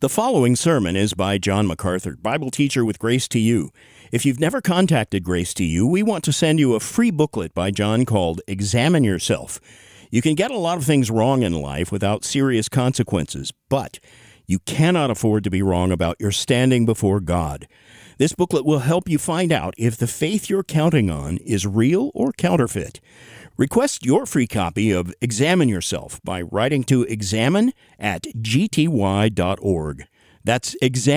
The following sermon is by John MacArthur, Bible teacher with Grace to You. If you've never contacted Grace to You, we want to send you a free booklet by John called Examine Yourself. You can get a lot of things wrong in life without serious consequences, but you cannot afford to be wrong about your standing before God. This booklet will help you find out if the faith you're counting on is real or counterfeit. Request your free copy of Examine Yourself by writing to examine@gty.org. That's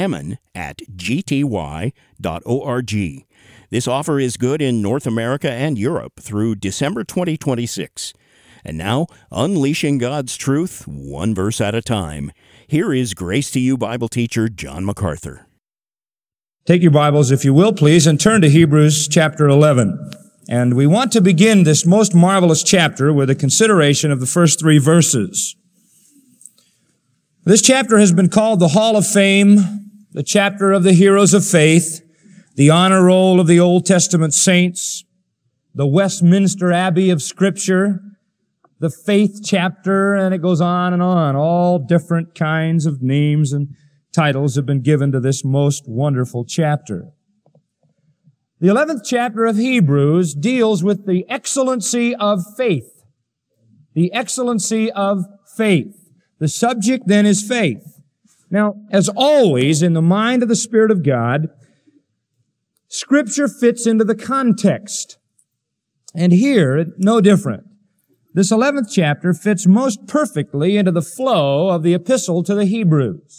examine@gty.org. This offer is good in North America and Europe through December 2026. And now, unleashing God's truth, one verse at a time. Here is Grace to You Bible teacher John MacArthur. Take your Bibles, if you will, please, and turn to Hebrews chapter 11. And we want to begin this most marvelous chapter with a consideration of the first three verses. This chapter has been called the Hall of Fame, the chapter of the heroes of faith, the honor roll of the Old Testament saints, the Westminster Abbey of Scripture, the faith chapter, and it goes on and on. All different kinds of names and titles have been given to this most wonderful chapter. The 11th chapter of Hebrews deals with the excellency of faith. The excellency of faith. The subject then is faith. Now, as always, in the mind of the Spirit of God, Scripture fits into the context. And here, no different. This 11th chapter fits most perfectly into the flow of the epistle to the Hebrews.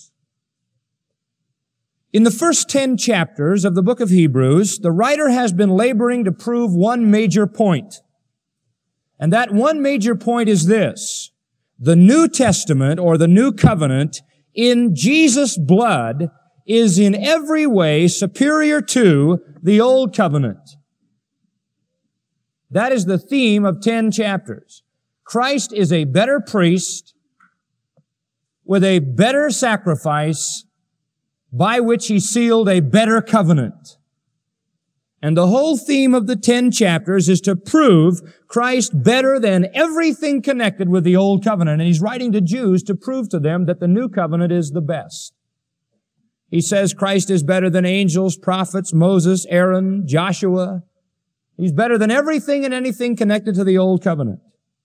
In the first 10 chapters of the book of Hebrews, the writer has been laboring to prove one major point. And that one major point is this: the New Testament, or the New Covenant, in Jesus' blood is in every way superior to the Old Covenant. That is the theme of 10 chapters. Christ is a better priest with a better sacrifice by which He sealed a better covenant. And the whole theme of the 10 chapters is to prove Christ better than everything connected with the Old Covenant. And He's writing to Jews to prove to them that the New Covenant is the best. He says Christ is better than angels, prophets, Moses, Aaron, Joshua. He's better than everything and anything connected to the Old Covenant.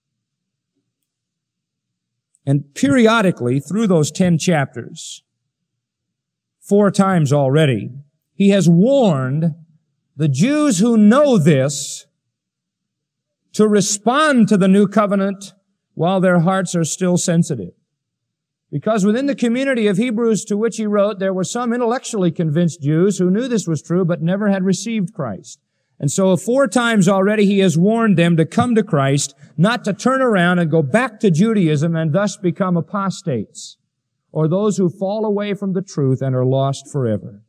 And periodically, through those 10 chapters, 4 times already, He has warned the Jews who know this to respond to the New Covenant while their hearts are still sensitive. Because within the community of Hebrews to which he wrote, there were some intellectually convinced Jews who knew this was true but never had received Christ. And so 4 times already He has warned them to come to Christ, not to turn around and go back to Judaism and thus become apostates, or those who fall away from the truth and are lost forever.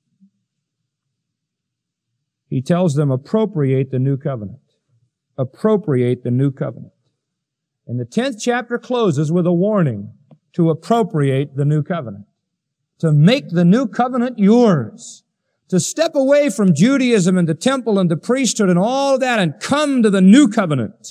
He tells them, appropriate the New Covenant. Appropriate the New Covenant. And the 10th chapter closes with a warning to appropriate the New Covenant. To make the New Covenant yours. To step away from Judaism and the temple and the priesthood and all of that and come to the New Covenant.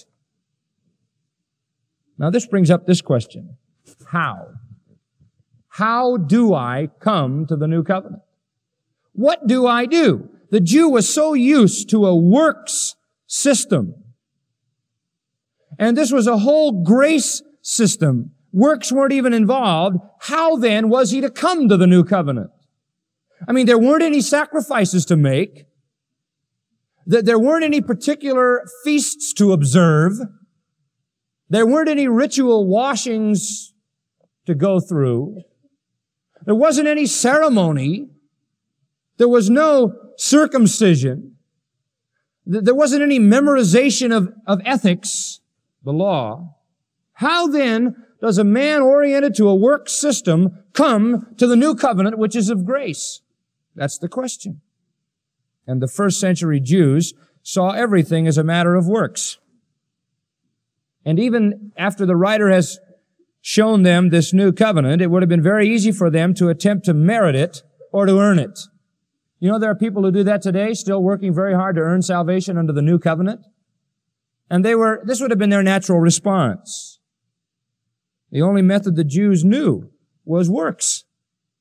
Now this brings up this question. How? How do I come to the New Covenant? What do I do? The Jew was so used to a works system. And this was a whole grace system. Works weren't even involved. How then was he to come to the New Covenant? I mean, there weren't any sacrifices to make. There weren't any particular feasts to observe. There weren't any ritual washings to go through. There wasn't any ceremony. There was no circumcision. There wasn't any memorization of ethics, the law. How then does a man oriented to a work system come to the New Covenant, which is of grace? That's the question. And the first century Jews saw everything as a matter of works. And even after the writer has shown them this new covenant, it would have been very easy for them to attempt to merit it or to earn it. You know, there are people who do that today, still working very hard to earn salvation under the new covenant. And this would have been their natural response. The only method the Jews knew was works.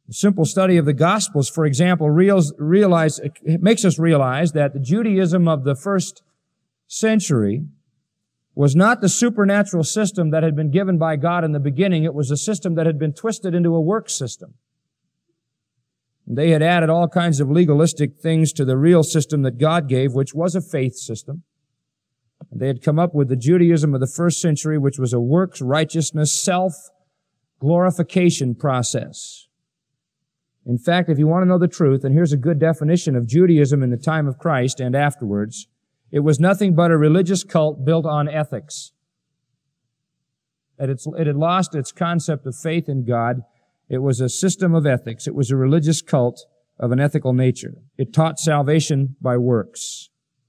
A simple study of the Gospels, for example, makes us realize that the Judaism of the first century was not the supernatural system that had been given by God in the beginning. It was a system that had been twisted into a work system. They had added all kinds of legalistic things to the real system that God gave, which was a faith system. They had come up with the Judaism of the first century, which was a works, righteousness, self-glorification process. In fact, if you want to know the truth, and here's a good definition of Judaism in the time of Christ and afterwards, it was nothing but a religious cult built on ethics. It had lost its concept of faith in God. It was a system of ethics. It was a religious cult of an ethical nature. It taught salvation by works.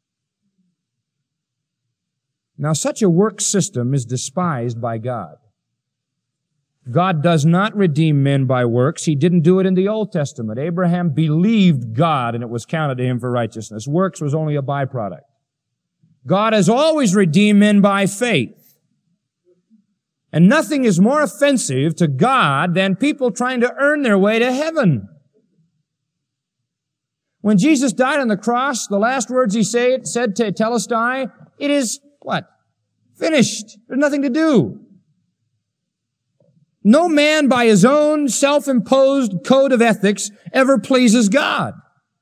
Now, such a work system is despised by God. God does not redeem men by works. He didn't do it in the Old Testament. Abraham believed God, and it was counted to him for righteousness. Works was only a byproduct. God has always redeemed men by faith. And nothing is more offensive to God than people trying to earn their way to heaven. When Jesus died on the cross, the last words he said to Telestai, it is, what? Finished. There's nothing to do. No man by his own self-imposed code of ethics ever pleases God.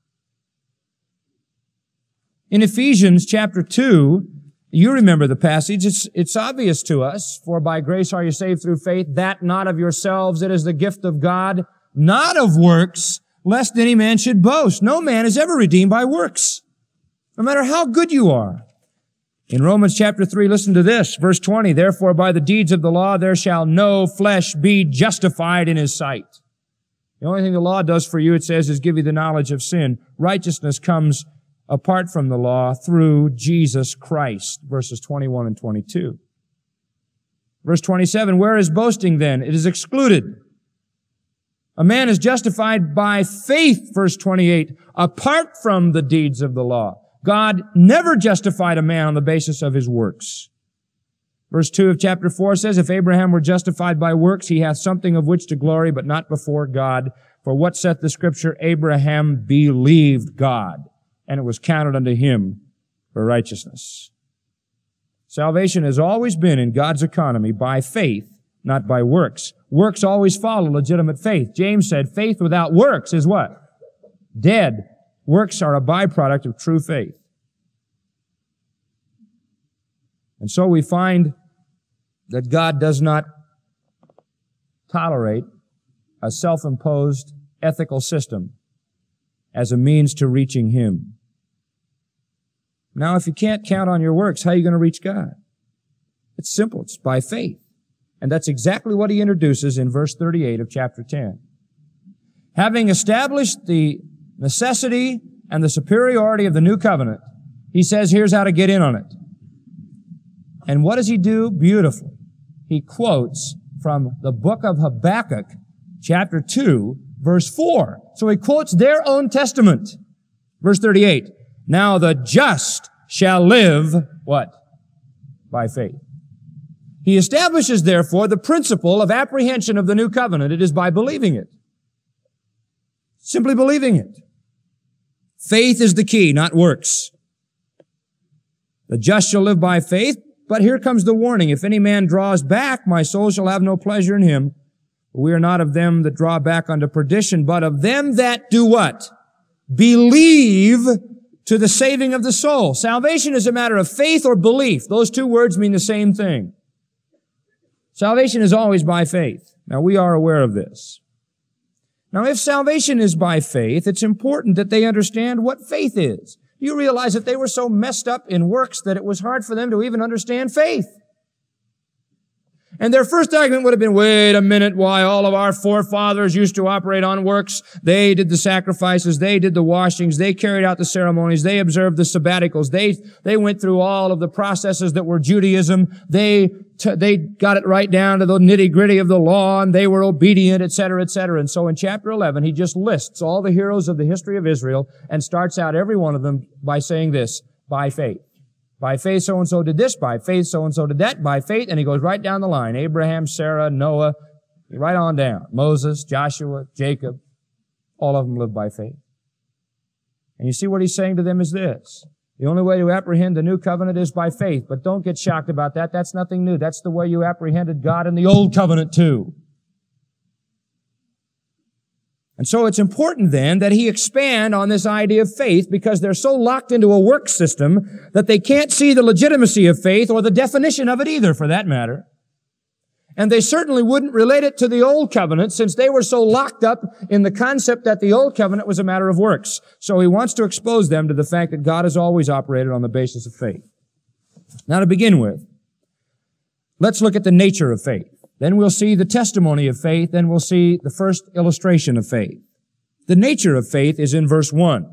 In Ephesians chapter 2, you remember the passage. It's obvious to us. For by grace are you saved through faith, that not of yourselves. It is the gift of God, not of works, lest any man should boast. No man is ever redeemed by works, no matter how good you are. In Romans chapter 3, listen to this, verse 20. Therefore, by the deeds of the law, there shall no flesh be justified in his sight. The only thing the law does for you, it says, is give you the knowledge of sin. Righteousness comes apart from the law through Jesus Christ, verses 21 and 22. Verse 27, where is boasting then? It is excluded. A man is justified by faith, verse 28, apart from the deeds of the law. God never justified a man on the basis of his works. Verse 2 of chapter 4 says, if Abraham were justified by works, he hath something of which to glory, but not before God. For what saith the Scripture? Abraham believed God, and it was counted unto him for righteousness. Salvation has always been in God's economy by faith, not by works. Works always follow legitimate faith. James said, faith without works is what? Dead. Works are a byproduct of true faith. And so we find that God does not tolerate a self-imposed ethical system as a means to reaching Him. Now, if you can't count on your works, how are you going to reach God? It's simple. It's by faith. And that's exactly what He introduces in verse 38 of chapter 10. Having established the necessity and the superiority of the new covenant, He says, here's how to get in on it. And what does He do? Beautifully. He quotes from the book of Habakkuk, chapter 2, verse 4. So He quotes their own testament. Verse 38. Now the just shall live, what? By faith. He establishes, therefore, the principle of apprehension of the new covenant. It is by believing it. Simply believing it. Faith is the key, not works. The just shall live by faith, but here comes the warning. If any man draws back, my soul shall have no pleasure in him. We are not of them that draw back unto perdition, but of them that do what? Believe to the saving of the soul. Salvation is a matter of faith or belief. Those two words mean the same thing. Salvation is always by faith. Now, we are aware of this. Now, if salvation is by faith, it's important that they understand what faith is. You realize that they were so messed up in works that it was hard for them to even understand faith. And their first argument would have been, wait a minute, why all of our forefathers used to operate on works. They did the sacrifices, they did the washings, they carried out the ceremonies, they observed the sabbaticals, they went through all of the processes that were Judaism, they got it right down to the nitty-gritty of the law, and they were obedient, etc., etc. And so in chapter 11, he just lists all the heroes of the history of Israel and starts out every one of them by saying this, by faith. By faith, so-and-so did this. By faith, so-and-so did that. By faith, and he goes right down the line. Abraham, Sarah, Noah, Right on down. Moses, Joshua, Jacob, all of them lived by faith. And you see what he's saying to them is this. The only way to apprehend the new covenant is by faith. But don't get shocked about that. That's nothing new. That's the way you apprehended God in the old covenant too. And so it's important then that he expand on this idea of faith because they're so locked into a work system that they can't see the legitimacy of faith or the definition of it either, for that matter. And they certainly wouldn't relate it to the old covenant since they were so locked up in the concept that the old covenant was a matter of works. So he wants to expose them to the fact that God has always operated on the basis of faith. Now to begin with, let's look at the nature of faith. Then we'll see the testimony of faith. Then we'll see the first illustration of faith. The nature of faith is in verse 1.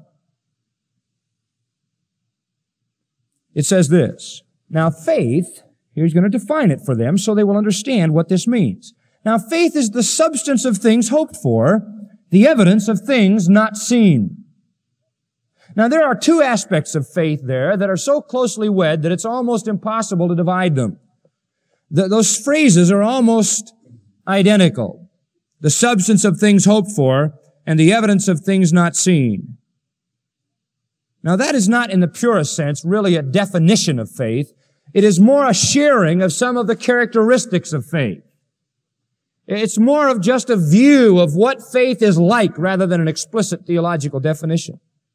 It says this, now faith, here's going to define it for them so they will understand what this means. Now faith is the substance of things hoped for, the evidence of things not seen. Now there are two aspects of faith there that are so closely wed that it's almost impossible to divide them. Those phrases are almost identical. The substance of things hoped for and the evidence of things not seen. Now that is not in the purest sense really a definition of faith. It is more a sharing of some of the characteristics of faith. It's more of just a view of what faith is like rather than an explicit theological definition.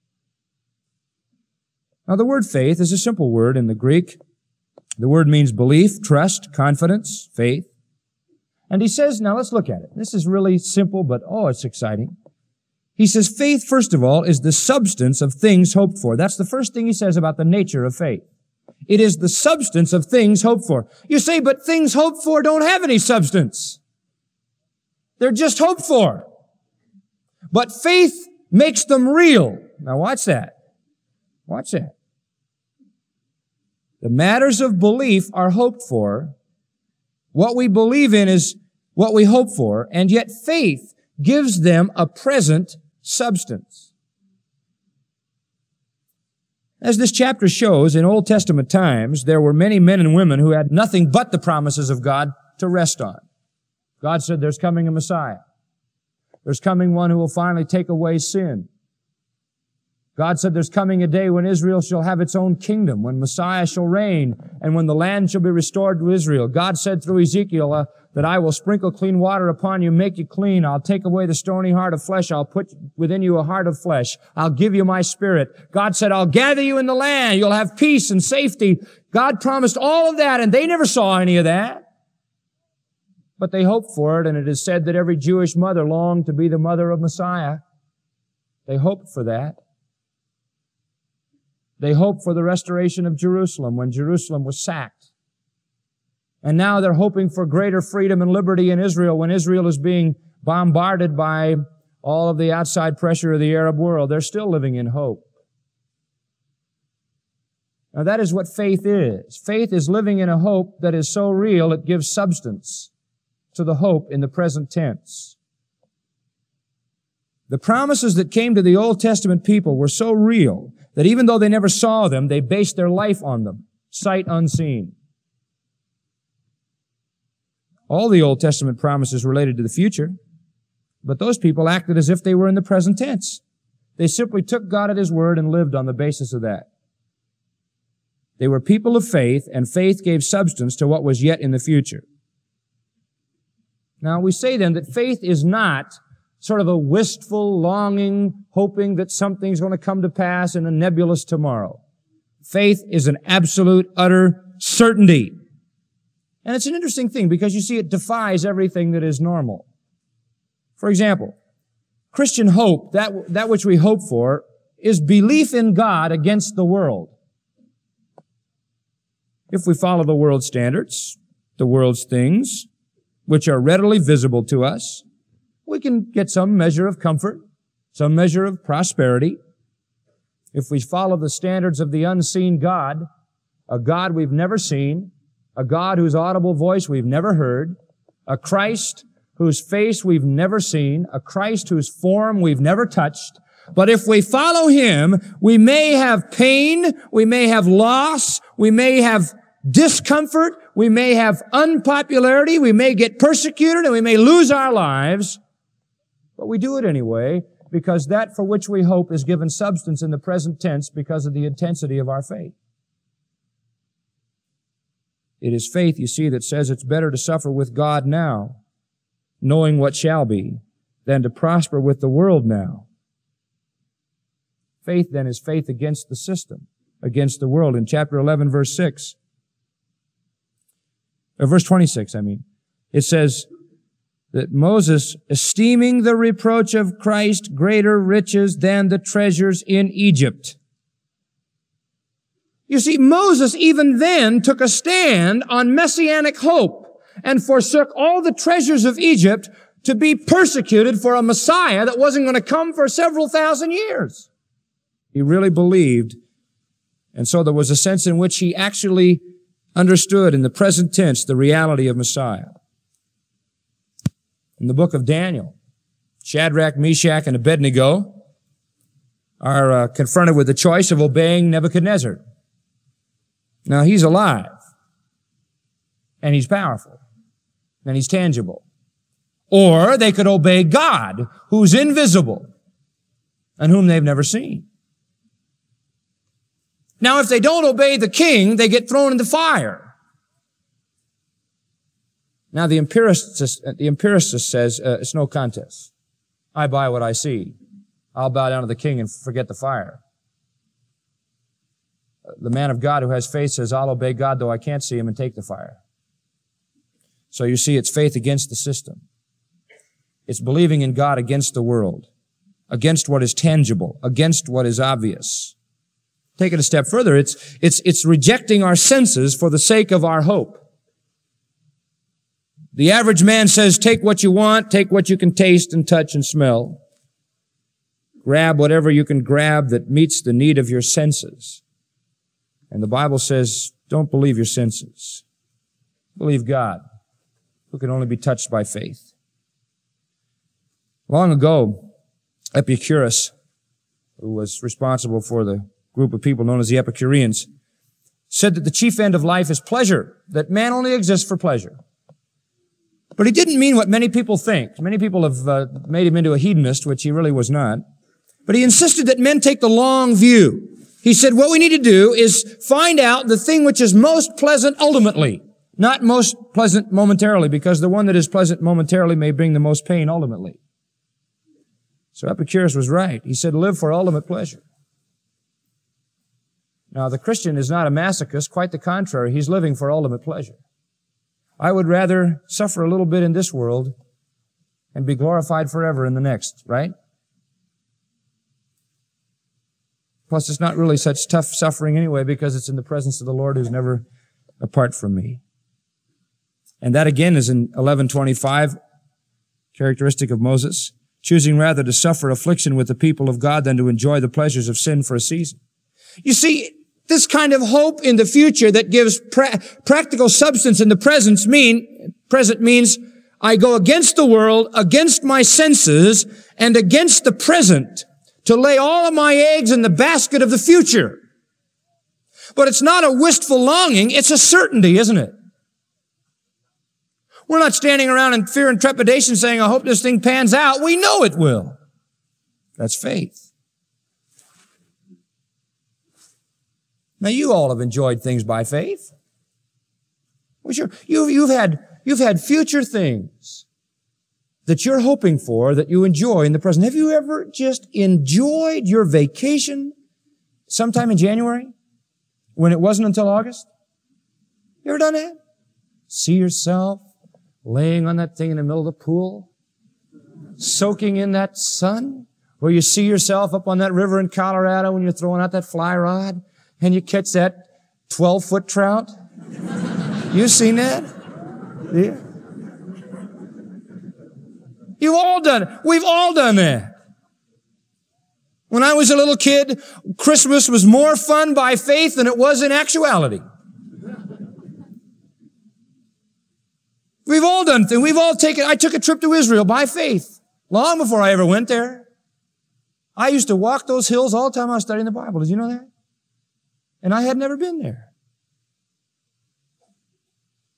Now the word faith is a simple word in the Greek. The word means belief, trust, confidence, faith. And he says, now let's look at it. This is really simple, but it's exciting. He says faith, first of all, is the substance of things hoped for. That's the first thing he says about the nature of faith. It is the substance of things hoped for. You say, but things hoped for don't have any substance. They're just hoped for. But faith makes them real. Now watch that. Watch that. The matters of belief are hoped for. What we believe in is what we hope for, and yet faith gives them a present substance. As this chapter shows, in Old Testament times, there were many men and women who had nothing but the promises of God to rest on. God said there's coming a Messiah. There's coming one who will finally take away sin. God said there's coming a day when Israel shall have its own kingdom, when Messiah shall reign, and when the land shall be restored to Israel. God said through Ezekiel that I will sprinkle clean water upon you, make you clean. I'll take away the stony heart of flesh. I'll put within you a heart of flesh. I'll give you my spirit. God said, I'll gather you in the land. You'll have peace and safety. God promised all of that, and they never saw any of that. But they hoped for it, and it is said that every Jewish mother longed to be the mother of Messiah. They hoped for that. They hoped for the restoration of Jerusalem when Jerusalem was sacked. And now they're hoping for greater freedom and liberty in Israel when Israel is being bombarded by all of the outside pressure of the Arab world. They're still living in hope. Now that is what faith is. Faith is living in a hope that is so real it gives substance to the hope in the present tense. The promises that came to the Old Testament people were so real that even though they never saw them, they based their life on them, sight unseen. All the Old Testament promises related to the future, but those people acted as if they were in the present tense. They simply took God at His word and lived on the basis of that. They were people of faith, and faith gave substance to what was yet in the future. Now, we say then that faith is not sort of a wistful, longing, hoping that something's going to come to pass in a nebulous tomorrow. Faith is an absolute, utter certainty. And it's an interesting thing because you see it defies everything that is normal. For example, Christian hope, that which we hope for, is belief in God against the world. If we follow the world's standards, the world's things, which are readily visible to us, we can get some measure of comfort, some measure of prosperity. If we follow the standards of the unseen God, a God we've never seen, a God whose audible voice we've never heard, a Christ whose face we've never seen, a Christ whose form we've never touched. But if we follow Him, we may have pain, we may have loss, we may have discomfort, we may have unpopularity, we may get persecuted, and we may lose our lives, but we do it anyway because that for which we hope is given substance in the present tense because of the intensity of our faith. It is faith, you see, that says it's better to suffer with God now, knowing what shall be, than to prosper with the world now. Faith, then, is faith against the system, against the world. In chapter 11, verse 6, or verse 26, it says that Moses, esteeming the reproach of Christ greater riches than the treasures in Egypt. You see, Moses even then took a stand on messianic hope and forsook all the treasures of Egypt to be persecuted for a Messiah that wasn't going to come for several thousand years. He really believed, and so there was a sense in which he actually understood in the present tense the reality of Messiah. In the book of Daniel, Shadrach, Meshach, and Abednego are confronted with the choice of obeying Nebuchadnezzar. Now, he's alive, and he's powerful, and he's tangible. Or they could obey God, who's invisible, and whom they've never seen. Now, if they don't obey the king, they get thrown into fire. Now, the empiricist says, it's no contest. I buy what I see. I'll bow down to the king and forget the fire. The man of God who has faith says, I'll obey God though I can't see him and take the fire. So you see, it's faith against the system. It's believing in God against the world, against what is tangible, against what is obvious. Take it a step further. It's rejecting our senses for the sake of our hope. The average man says, take what you want, take what you can taste and touch and smell. Grab whatever you can grab that meets the need of your senses. And the Bible says, don't believe your senses. Believe God, who can only be touched by faith. Long ago, Epicurus, who was responsible for the group of people known as the Epicureans, said that the chief end of life is pleasure, that man only exists for pleasure. But he didn't mean what many people think. Many people have made him into a hedonist, which he really was not. But he insisted that men take the long view. He said, what we need to do is find out the thing which is most pleasant ultimately, not most pleasant momentarily, because the one that is pleasant momentarily may bring the most pain ultimately. So Epicurus was right. He said, live for ultimate pleasure. Now, the Christian is not a masochist. Quite the contrary. He's living for ultimate pleasure. I would rather suffer a little bit in this world and be glorified forever in the next, right? Plus, it's not really such tough suffering anyway because it's in the presence of the Lord who's never apart from me. And that again is in 11:25, characteristic of Moses, choosing rather to suffer affliction with the people of God than to enjoy the pleasures of sin for a season. You see, this kind of hope in the future that gives practical substance in the present means I go against the world, against my senses, and against the present to lay all of my eggs in the basket of the future. But it's not a wistful longing, it's a certainty, isn't it? We're not standing around in fear and trepidation saying, I hope this thing pans out. We know it will. That's faith. Now, you all have enjoyed things by faith. Well, sure. You've had future things that you're hoping for, that you enjoy in the present. Have you ever just enjoyed your vacation sometime in January when it wasn't until August? You ever done that? See yourself laying on that thing in the middle of the pool, soaking in that sun, or you see yourself up on that river in Colorado when you're throwing out that fly rod and you catch that 12-foot trout. You seen that? Yeah. You've all done it. We've all done that. When I was a little kid, Christmas was more fun by faith than it was in actuality. We've all done things. I took a trip to Israel by faith, long before I ever went there. I used to walk those hills all the time I was studying the Bible. Did you know that? And I had never been there.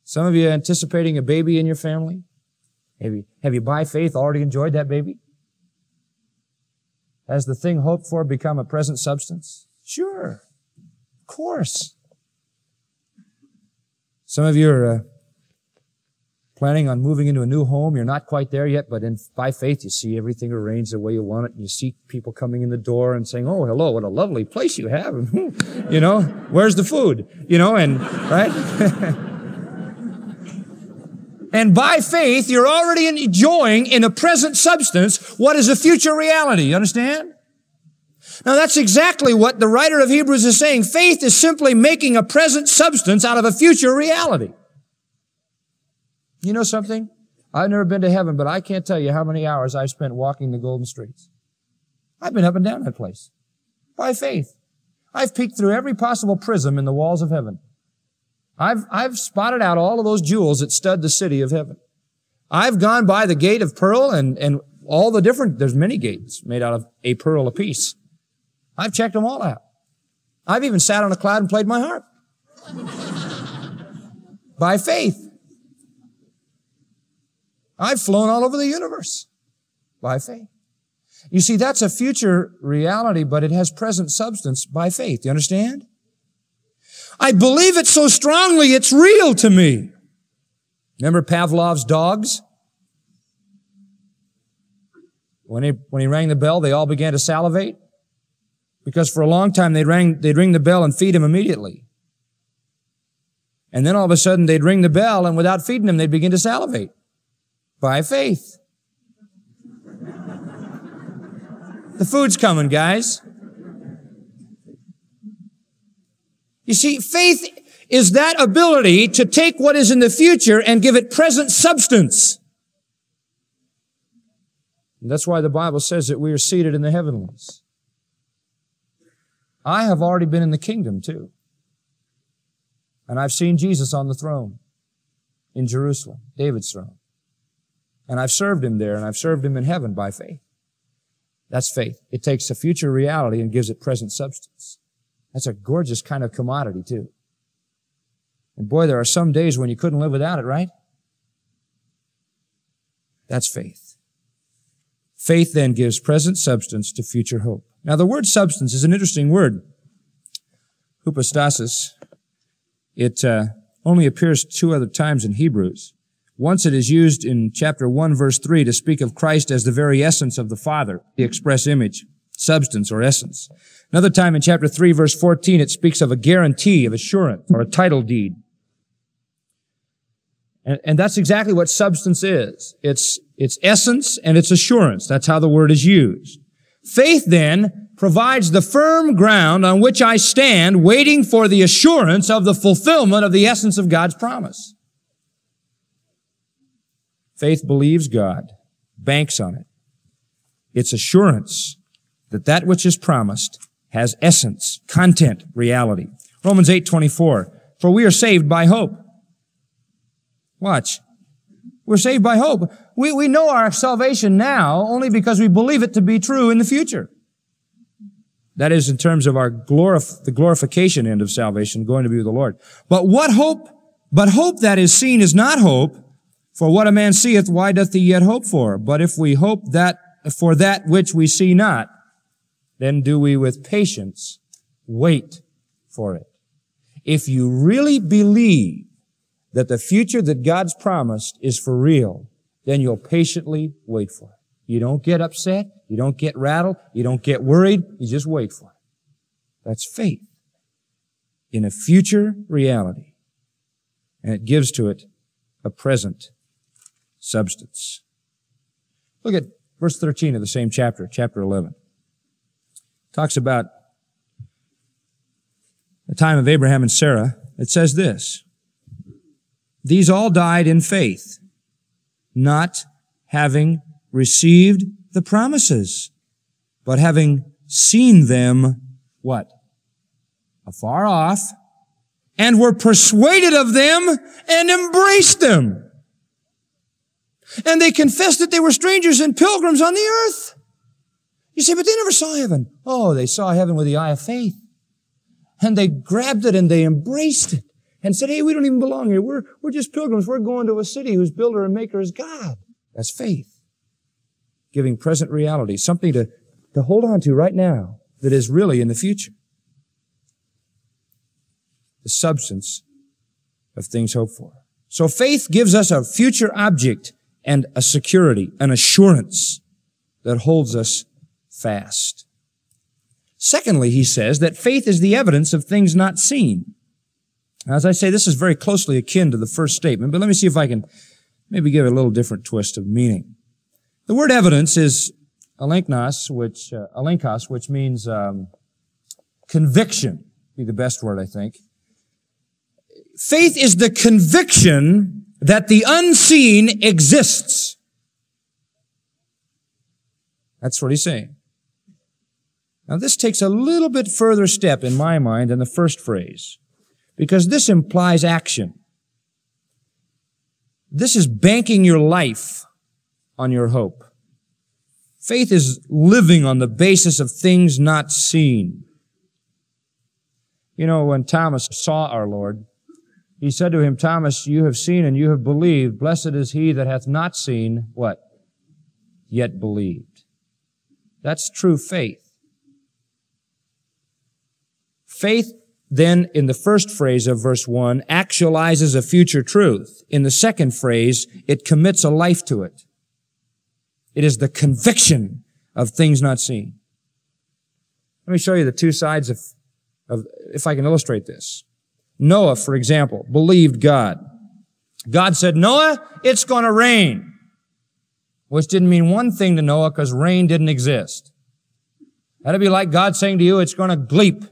Some of you anticipating a baby in your family? Have you by faith already enjoyed that baby? Has the thing hoped for become a present substance? Sure. Of course. Some of you are planning on moving into a new home. You're not quite there yet, but by faith you see everything arranged the way you want it. And you see people coming in the door and saying, "Oh, hello, what a lovely place you have." You know, where's the food? You know, and, right? And by faith, you're already enjoying in a present substance what is a future reality. You understand? Now that's exactly what the writer of Hebrews is saying. Faith is simply making a present substance out of a future reality. You know something? I've never been to heaven, but I can't tell you how many hours I've spent walking the golden streets. I've been up and down that place. By faith. I've peeked through every possible prism in the walls of heaven. I've spotted out all of those jewels that stud the city of heaven. I've gone by the gate of pearl and all the different, there's many gates made out of a pearl apiece. I've checked them all out. I've even sat on a cloud and played my harp. By faith. I've flown all over the universe. By faith. You see, that's a future reality, but it has present substance by faith. You understand? I believe it so strongly, it's real to me. Remember Pavlov's dogs? When he rang the bell, they all began to salivate. Because for a long time, they'd ring the bell and feed him immediately. And then all of a sudden, they'd ring the bell, and without feeding him, they'd begin to salivate. By faith. The food's coming, guys. You see, faith is that ability to take what is in the future and give it present substance. And that's why the Bible says that we are seated in the heavenlies. I have already been in the kingdom too. And I've seen Jesus on the throne in Jerusalem, David's throne. And I've served him there, and I've served him in heaven by faith. That's faith. It takes a future reality and gives it present substance. That's a gorgeous kind of commodity, too. And boy, there are some days when you couldn't live without it, right? That's faith. Faith then gives present substance to future hope. Now, the word substance is an interesting word. Hypostasis. It only appears 2 other times in Hebrews. Once it is used in chapter 1, verse 3 to speak of Christ as the very essence of the Father, the express image, substance or essence. Another time in chapter 3, verse 14, it speaks of a guarantee of assurance or a title deed. And that's exactly what substance is. It's essence and it's assurance. That's how the word is used. Faith then provides the firm ground on which I stand waiting for the assurance of the fulfillment of the essence of God's promise. Faith believes God, banks on it. It's assurance that that which is promised has essence, content, reality. Romans 8:24. For we are saved by hope. Watch. We're saved by hope. We know our salvation now only because we believe it to be true in the future. That is in terms of our the glorification end of salvation, going to be with the Lord. But what hope? But hope that is seen is not hope. For what a man seeth, why doth he yet hope for? But if we hope that for that which we see not, then do we with patience wait for it. If you really believe that the future that God's promised is for real, then you'll patiently wait for it. You don't get upset. You don't get rattled. You don't get worried. You just wait for it. That's faith in a future reality. And it gives to it a present substance. Look at verse 13 of the same chapter, chapter 11. Talks about the time of Abraham and Sarah. It says this, these all died in faith, not having received the promises, but having seen them, what? Afar off, and were persuaded of them and embraced them. And they confessed that they were strangers and pilgrims on the earth. You say, but they never saw heaven. Oh, they saw heaven with the eye of faith. And they grabbed it and they embraced it. and said, hey, we don't even belong here. We're just pilgrims. We're going to a city whose builder and maker is God. That's faith. Giving present reality, something to hold on to right now that is really in the future. The substance of things hoped for. So faith gives us a future object and a security, an assurance that holds us fast. Secondly, he says that faith is the evidence of things not seen. Now, as I say, this is very closely akin to the first statement, but let me see if I can maybe give it a little different twist of meaning. The word evidence is alenkos, which means conviction, be the best word, I think. Faith is the conviction that the unseen exists. That's what he's saying. Now, this takes a little bit further step in my mind than the first phrase, because this implies action. This is banking your life on your hope. Faith is living on the basis of things not seen. You know, when Thomas saw our Lord, he said to him, Thomas, you have seen and you have believed. Blessed is he that hath not seen, what? Yet believed. That's true faith. Faith, then, in the first phrase of verse 1, actualizes a future truth. In the second phrase, it commits a life to it. It is the conviction of things not seen. Let me show you the two sides of if I can illustrate this. Noah, for example, believed God. God said, Noah, it's going to rain. Which didn't mean one thing to Noah because rain didn't exist. That'd be like God saying to you, it's going to gleep.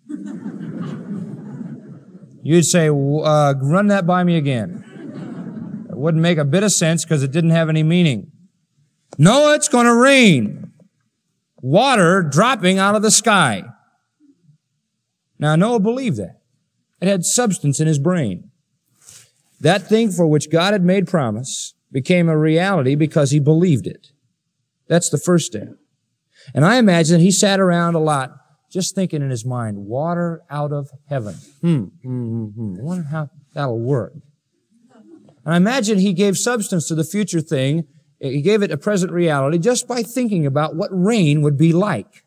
You'd say, run that by me again. It wouldn't make a bit of sense because it didn't have any meaning. Noah, it's going to rain. Water dropping out of the sky. Now, Noah believed that. It had substance in his brain. That thing for which God had made promise became a reality because he believed it. That's the first step. And I imagine he sat around a lot just thinking in his mind, water out of heaven. I wonder how that'll work. And I imagine he gave substance to the future thing. He gave it a present reality just by thinking about what rain would be like.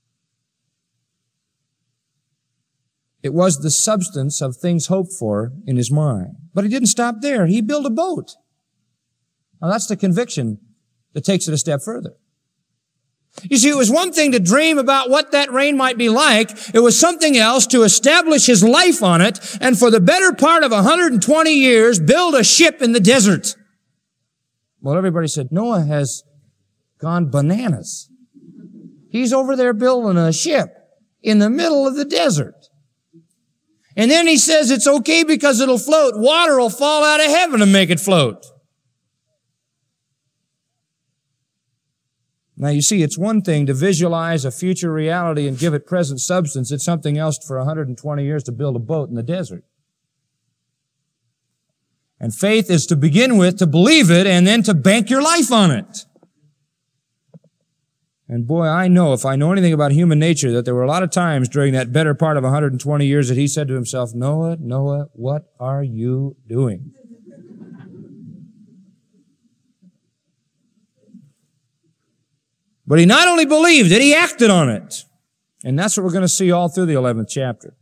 It was the substance of things hoped for in his mind. But he didn't stop there. He built a boat. Now that's the conviction that takes it a step further. You see, it was one thing to dream about what that rain might be like. It was something else to establish his life on it and for the better part of 120 years build a ship in the desert. Well, everybody said, Noah has gone bananas. He's over there building a ship in the middle of the desert. And then he says it's okay because it'll float. Water will fall out of heaven and make it float. Now, you see, it's one thing to visualize a future reality and give it present substance. It's something else for 120 years to build a boat in the desert. And faith is to begin with, to believe it, and then to bank your life on it. And boy, I know, if I know anything about human nature, that there were a lot of times during that better part of 120 years that he said to himself, Noah, Noah, what are you doing? But he not only believed it, he acted on it. And that's what we're going to see all through the 11th chapter.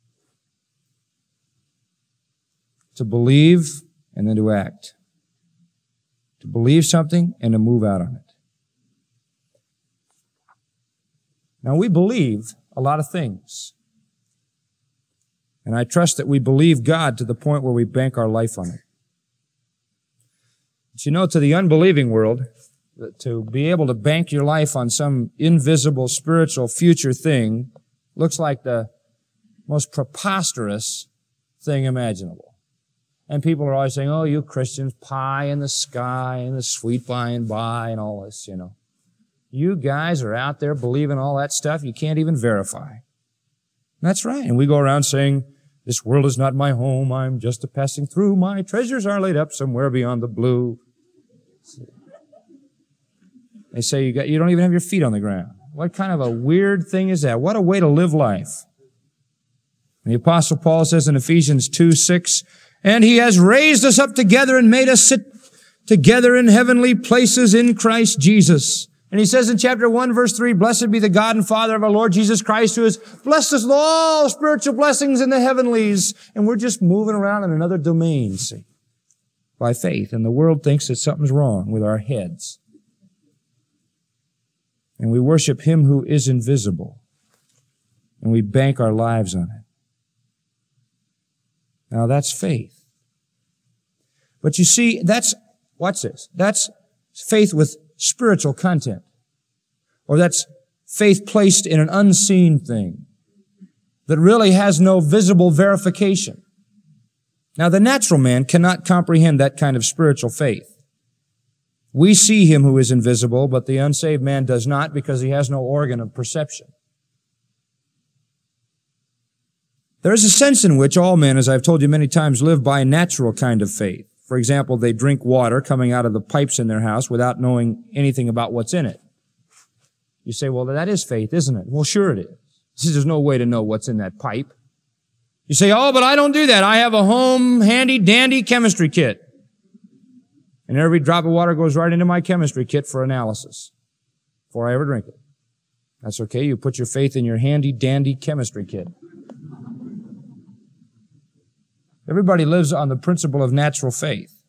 To believe and then to act. To believe something and to move out on it. Now, we believe a lot of things. And I trust that we believe God to the point where we bank our life on it. But you know, to the unbelieving world, to be able to bank your life on some invisible spiritual future thing looks like the most preposterous thing imaginable. And people are always saying, oh, you Christians, pie in the sky and the sweet by and by and all this, you know. You guys are out there believing all that stuff you can't even verify. That's right. And we go around saying, this world is not my home. I'm just a passing through. My treasures are laid up somewhere beyond the blue. They say you don't even have your feet on the ground. What kind of a weird thing is that? What a way to live life. And the Apostle Paul says in Ephesians 2:6, and He has raised us up together and made us sit together in heavenly places in Christ Jesus. And he says in chapter 1, verse 3, blessed be the God and Father of our Lord Jesus Christ, who has blessed us with all spiritual blessings in the heavenlies. And we're just moving around in another domain, see, by faith. And the world thinks that something's wrong with our heads. And we worship Him who is invisible. And we bank our lives on it. Now that's faith. But you see, watch this, that's faith with spiritual content. Or that's faith placed in an unseen thing that really has no visible verification. Now, the natural man cannot comprehend that kind of spiritual faith. We see Him who is invisible, but the unsaved man does not because he has no organ of perception. There is a sense in which all men, as I've told you many times, live by a natural kind of faith. For example, they drink water coming out of the pipes in their house without knowing anything about what's in it. You say, well, that is faith, isn't it? Well, sure it is. There's no way to know what's in that pipe. You say, oh, but I don't do that. I have a home handy-dandy chemistry kit. And every drop of water goes right into my chemistry kit for analysis before I ever drink it. That's okay. You put your faith in your handy-dandy chemistry kit. Everybody lives on the principle of natural faith.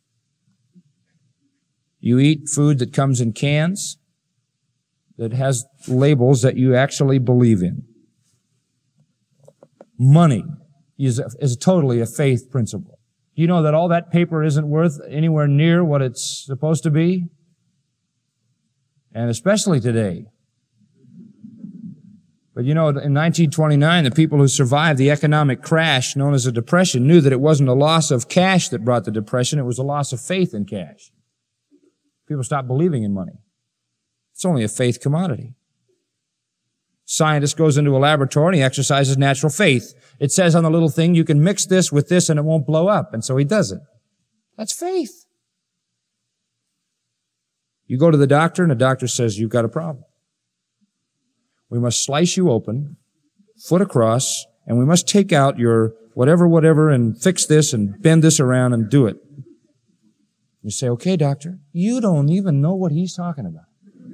You eat food that comes in cans, that has labels that you actually believe in. Money is totally a faith principle. Do you know that all that paper isn't worth anywhere near what it's supposed to be? And especially today. But you know, in 1929, the people who survived the economic crash known as the Depression knew that it wasn't a loss of cash that brought the Depression, it was a loss of faith in cash. People stopped believing in money. It's only a faith commodity. Scientist goes into a laboratory and he exercises natural faith. It says on the little thing, you can mix this with this and it won't blow up. And so he does it. That's faith. You go to the doctor and the doctor says, you've got a problem. We must slice you open, foot across, and we must take out your whatever, and fix this and bend this around and do it. You say, okay, doctor, you don't even know what he's talking about.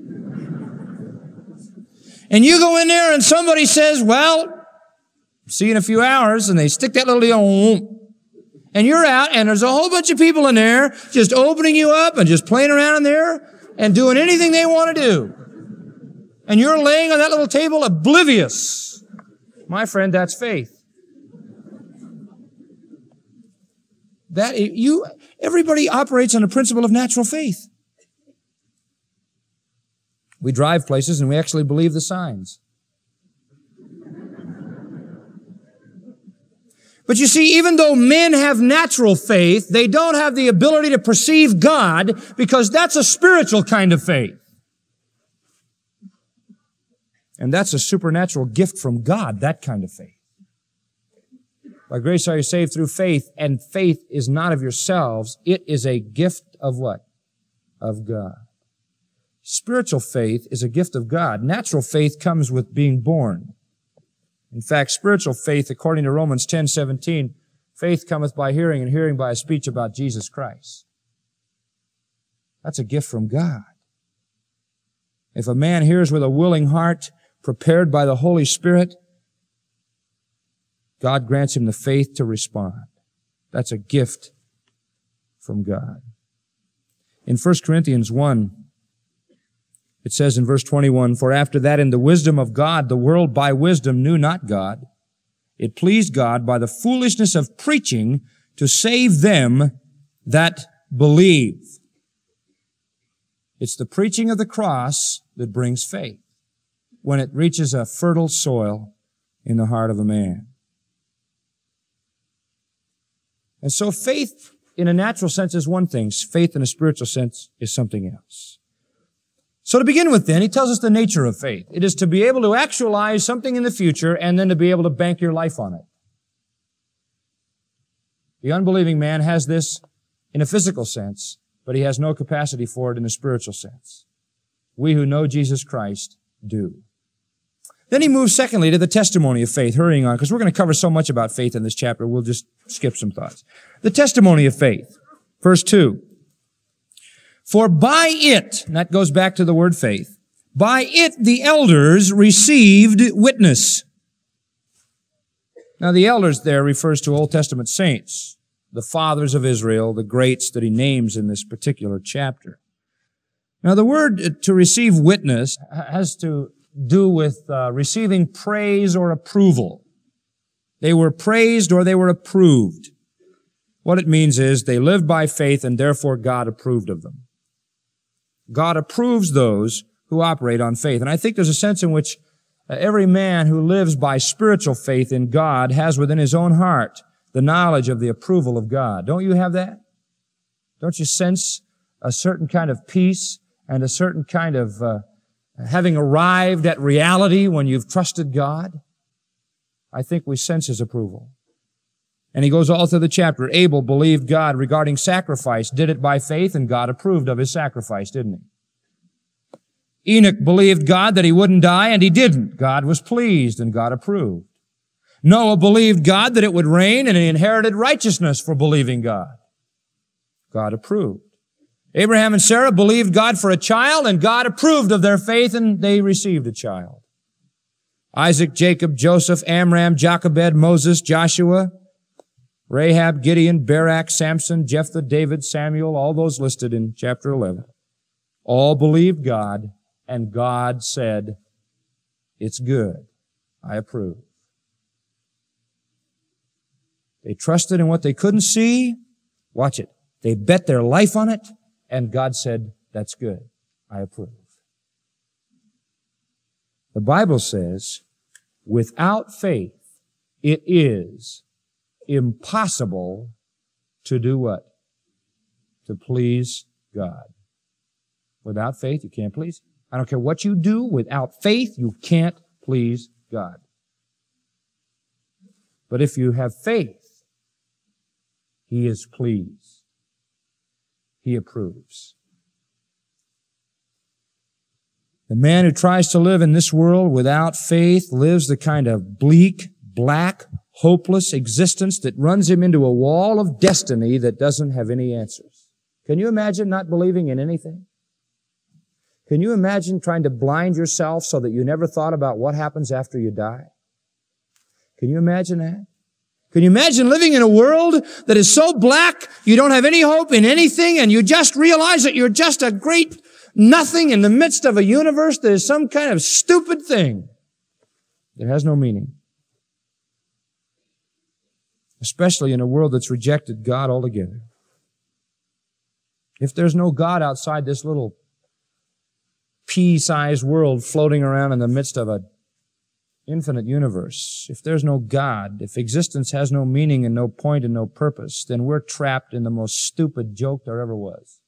And you go in there and somebody says, well, see you in a few hours, and they stick that little deal, and you're out, and there's a whole bunch of people in there just opening you up and just playing around in there and doing anything they want to do. And you're laying on that little table oblivious. My friend, that's faith. Everybody operates on the principle of natural faith. We drive places and we actually believe the signs. But you see, even though men have natural faith, they don't have the ability to perceive God because that's a spiritual kind of faith. And that's a supernatural gift from God, that kind of faith. By grace are you saved through faith, and faith is not of yourselves. It is a gift of what? Of God. Spiritual faith is a gift of God. Natural faith comes with being born. In fact, spiritual faith, according to Romans 10:17, faith cometh by hearing, and hearing by a speech about Jesus Christ. That's a gift from God. If a man hears with a willing heart, prepared by the Holy Spirit, God grants him the faith to respond. That's a gift from God. In 1 Corinthians 1, it says in verse 21, for after that in the wisdom of God, the world by wisdom knew not God. It pleased God by the foolishness of preaching to save them that believe. It's the preaching of the cross that brings faith when it reaches a fertile soil in the heart of a man. And so faith in a natural sense is one thing. Faith in a spiritual sense is something else. So to begin with then, he tells us the nature of faith. It is to be able to actualize something in the future and then to be able to bank your life on it. The unbelieving man has this in a physical sense, but he has no capacity for it in a spiritual sense. We who know Jesus Christ do. Then he moves, secondly, to the testimony of faith, hurrying on, because we're going to cover so much about faith in this chapter, we'll just skip some thoughts. The testimony of faith, verse 2. For by it, and that goes back to the word faith, by it the elders received witness. Now the elders there refers to Old Testament saints, the fathers of Israel, the greats that he names in this particular chapter. Now the word to receive witness has to do with receiving praise or approval. They were praised or they were approved. What it means is they lived by faith and therefore God approved of them. God approves those who operate on faith. And I think there's a sense in which every man who lives by spiritual faith in God has within his own heart the knowledge of the approval of God. Don't you have that? Don't you sense a certain kind of peace and a certain kind of having arrived at reality when you've trusted God? I think we sense his approval. And he goes all through the chapter. Abel believed God regarding sacrifice, did it by faith, and God approved of his sacrifice, didn't he? Enoch believed God that he wouldn't die, and he didn't. God was pleased, and God approved. Noah believed God that it would rain, and he inherited righteousness for believing God. God approved. Abraham and Sarah believed God for a child, and God approved of their faith, and they received a child. Isaac, Jacob, Joseph, Amram, Jochebed, Moses, Joshua, Rahab, Gideon, Barak, Samson, Jephthah, David, Samuel, all those listed in chapter 11, all believed God, and God said, it's good. I approve. They trusted in what they couldn't see. Watch it. They bet their life on it, and God said, that's good. I approve. The Bible says, without faith, it is impossible to do what? To please God. Without faith, you can't please Him. I don't care what you do. Without faith, you can't please God. But if you have faith, He is pleased. He approves. The man who tries to live in this world without faith lives the kind of bleak, black, hopeless existence that runs him into a wall of destiny that doesn't have any answers. Can you imagine not believing in anything? Can you imagine trying to blind yourself so that you never thought about what happens after you die? Can you imagine that? Can you imagine living in a world that is so black you don't have any hope in anything and you just realize that you're just a great nothing in the midst of a universe that is some kind of stupid thing that has no meaning? Especially in a world that's rejected God altogether. If there's no God outside this little pea-sized world floating around in the midst of an infinite universe, if there's no God, if existence has no meaning and no point and no purpose, then we're trapped in the most stupid joke there ever was.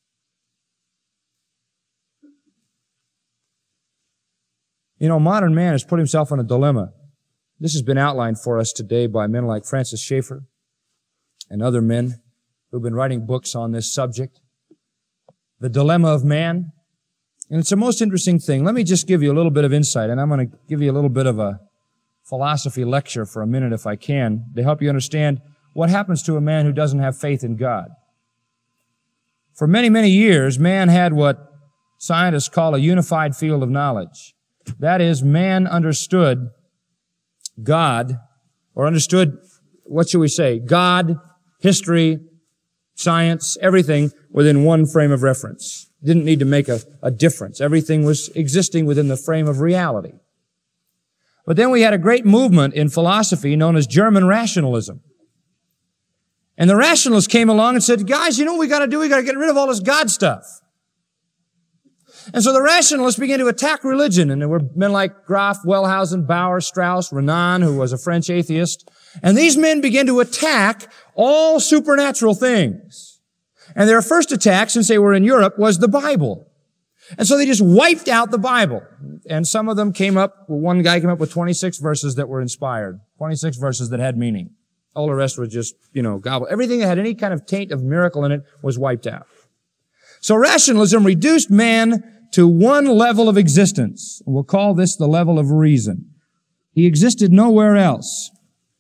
You know, modern man has put himself in a dilemma. This has been outlined for us today by men like Francis Schaeffer and other men who've been writing books on this subject. The dilemma of man. And it's a most interesting thing. Let me just give you a little bit of insight, and I'm going to give you a little bit of a philosophy lecture for a minute if I can, to help you understand what happens to a man who doesn't have faith in God. For many, many years, man had what scientists call a unified field of knowledge. That is, man understood God, or understood, what should we say, God, history, science, everything within one frame of reference. Didn't need to make a difference. Everything was existing within the frame of reality. But then we had a great movement in philosophy known as German rationalism. And the rationalists came along and said, guys, you know what we got to do? We got to get rid of all this God stuff. And so the rationalists began to attack religion, and there were men like Graf, Wellhausen, Bauer, Strauss, Renan, who was a French atheist. And these men began to attack all supernatural things. And their first attack, since they were in Europe, was the Bible. And so they just wiped out the Bible. And some of them one guy came up with 26 verses that were inspired, 26 verses that had meaning. All the rest was just, gobble. Everything that had any kind of taint of miracle in it was wiped out. So rationalism reduced man to one level of existence. We'll call this the level of reason. He existed nowhere else.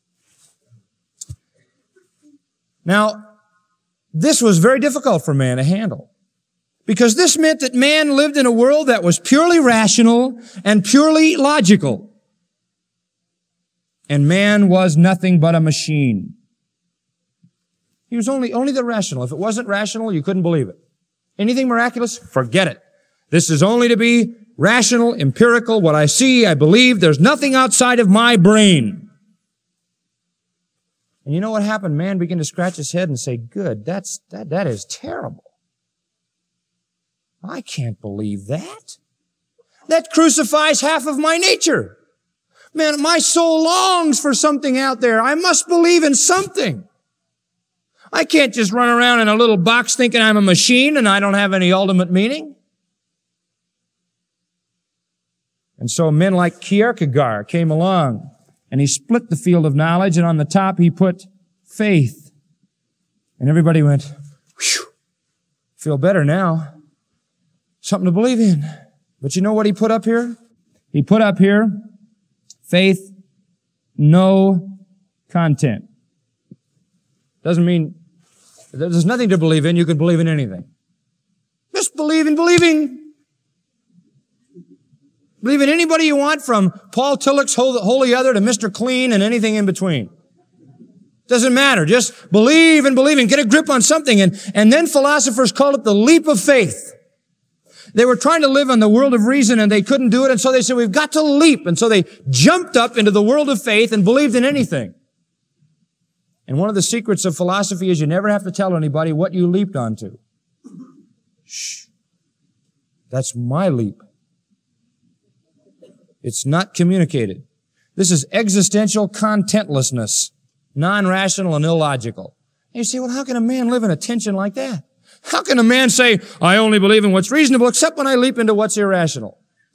Now, this was very difficult for man to handle, because this meant that man lived in a world that was purely rational and purely logical. And man was nothing but a machine. He was only the rational. If it wasn't rational, you couldn't believe it. Anything miraculous? Forget it. This is only to be rational, empirical. What I see, I believe. There's nothing outside of my brain. And you know what happened? Man began to scratch his head and say, good, that is terrible. I can't believe that. That crucifies half of my nature. Man, my soul longs for something out there. I must believe in something. I can't just run around in a little box thinking I'm a machine and I don't have any ultimate meaning. And so men like Kierkegaard came along, and he split the field of knowledge, and on the top he put faith. And everybody went, whew, feel better now. Something to believe in. But you know what he put up here? He put up here, faith, no content. Doesn't mean there's nothing to believe in. You can believe in anything. Just believe in believing. Believe in anybody you want, from Paul Tillich's Holy Other to Mr. Clean and anything in between. Doesn't matter. Just believe and believe and get a grip on something. And then philosophers called it the leap of faith. They were trying to live in the world of reason and they couldn't do it. And so they said, we've got to leap. And so they jumped up into the world of faith and believed in anything. And one of the secrets of philosophy is you never have to tell anybody what you leaped onto. Shh. That's my leap. It's not communicated. This is existential contentlessness, non-rational and illogical. And you say, well, how can a man live in a tension like that? How can a man say, I only believe in what's reasonable except when I leap into what's irrational?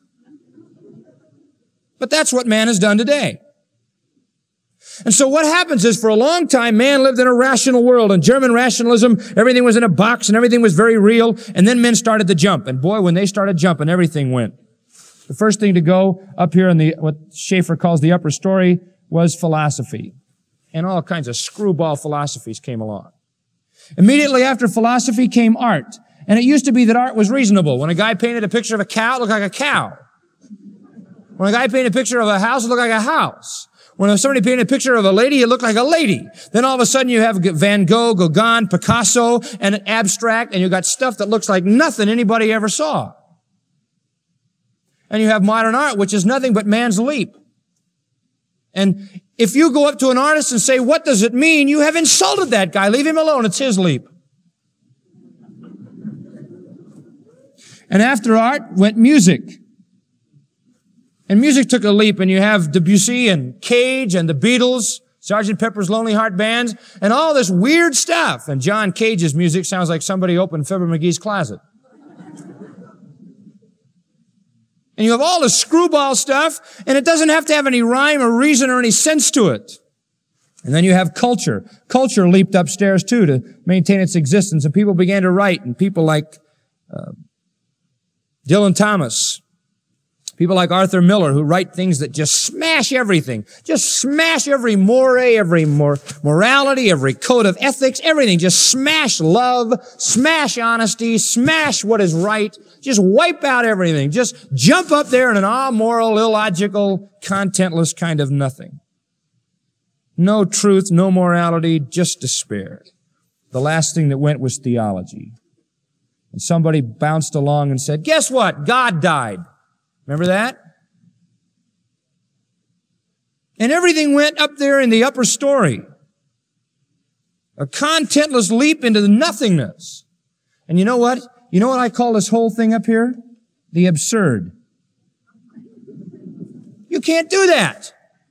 But that's what man has done today. And so what happens is, for a long time, man lived in a rational world. In German rationalism, everything was in a box and everything was very real. And then men started to jump. And boy, when they started jumping, everything went. The first thing to go up here in what Schaeffer calls the upper story was philosophy. And all kinds of screwball philosophies came along. Immediately after philosophy came art. And it used to be that art was reasonable. When a guy painted a picture of a cow, it looked like a cow. When a guy painted a picture of a house, it looked like a house. When somebody painted a picture of a lady, it looked like a lady. Then all of a sudden you have Van Gogh, Gauguin, Picasso, and an abstract, and you got stuff that looks like nothing anybody ever saw. And you have modern art, which is nothing but man's leap. And if you go up to an artist and say, what does it mean? You have insulted that guy. Leave him alone. It's his leap. And after art went music. And music took a leap, and you have Debussy and Cage and the Beatles, Sgt. Pepper's Lonely Heart Bands, and all this weird stuff. And John Cage's music sounds like somebody opened Fibber McGee's closet. And you have all this screwball stuff, and it doesn't have to have any rhyme or reason or any sense to it. And then you have culture. Culture leaped upstairs too to maintain its existence, and people began to write, and people like Dylan Thomas, people like Arthur Miller, who write things that just smash everything. Just smash every moray, every morality, every code of ethics, everything. Just smash love, smash honesty, smash what is right. Just wipe out everything. Just jump up there in an amoral, illogical, contentless kind of nothing. No truth, no morality, just despair. The last thing that went was theology. And somebody bounced along and said, guess what? God died. Remember that? And everything went up there in the upper story. A contentless leap into the nothingness. And you know what? You know what I call this whole thing up here? The absurd. You can't do that.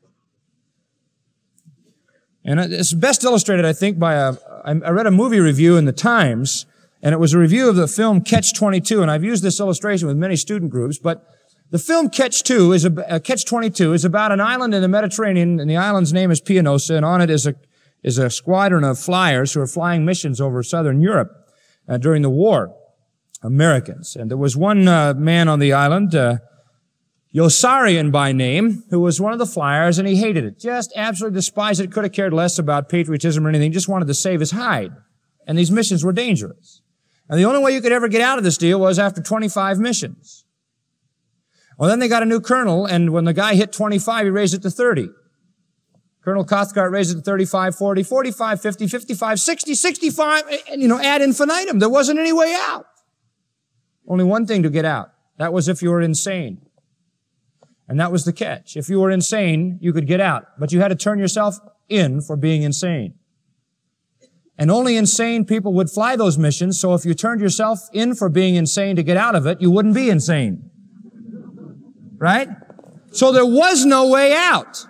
And it's best illustrated, I think, by I read a movie review in the Times, and it was a review of the film Catch-22, and I've used this illustration with many student groups, but the film Catch-22 is about an island in the Mediterranean, and the island's name is Pianosa, and on it is a squadron of flyers who are flying missions over southern Europe during the war, Americans. And there was one man on the island. Yossarian by name, who was one of the flyers, and he hated it. Just absolutely despised it, could have cared less about patriotism or anything, just wanted to save his hide. And these missions were dangerous. And the only way you could ever get out of this deal was after 25 missions. Well, then they got a new colonel, and when the guy hit 25, he raised it to 30. Colonel Cathcart raised it to 35, 40, 45, 50, 55, 60, 65, and, ad infinitum. There wasn't any way out. Only one thing to get out. That was if you were insane. And that was the catch. If you were insane, you could get out, but you had to turn yourself in for being insane. And only insane people would fly those missions, so if you turned yourself in for being insane to get out of it, you wouldn't be insane. Right? So there was no way out.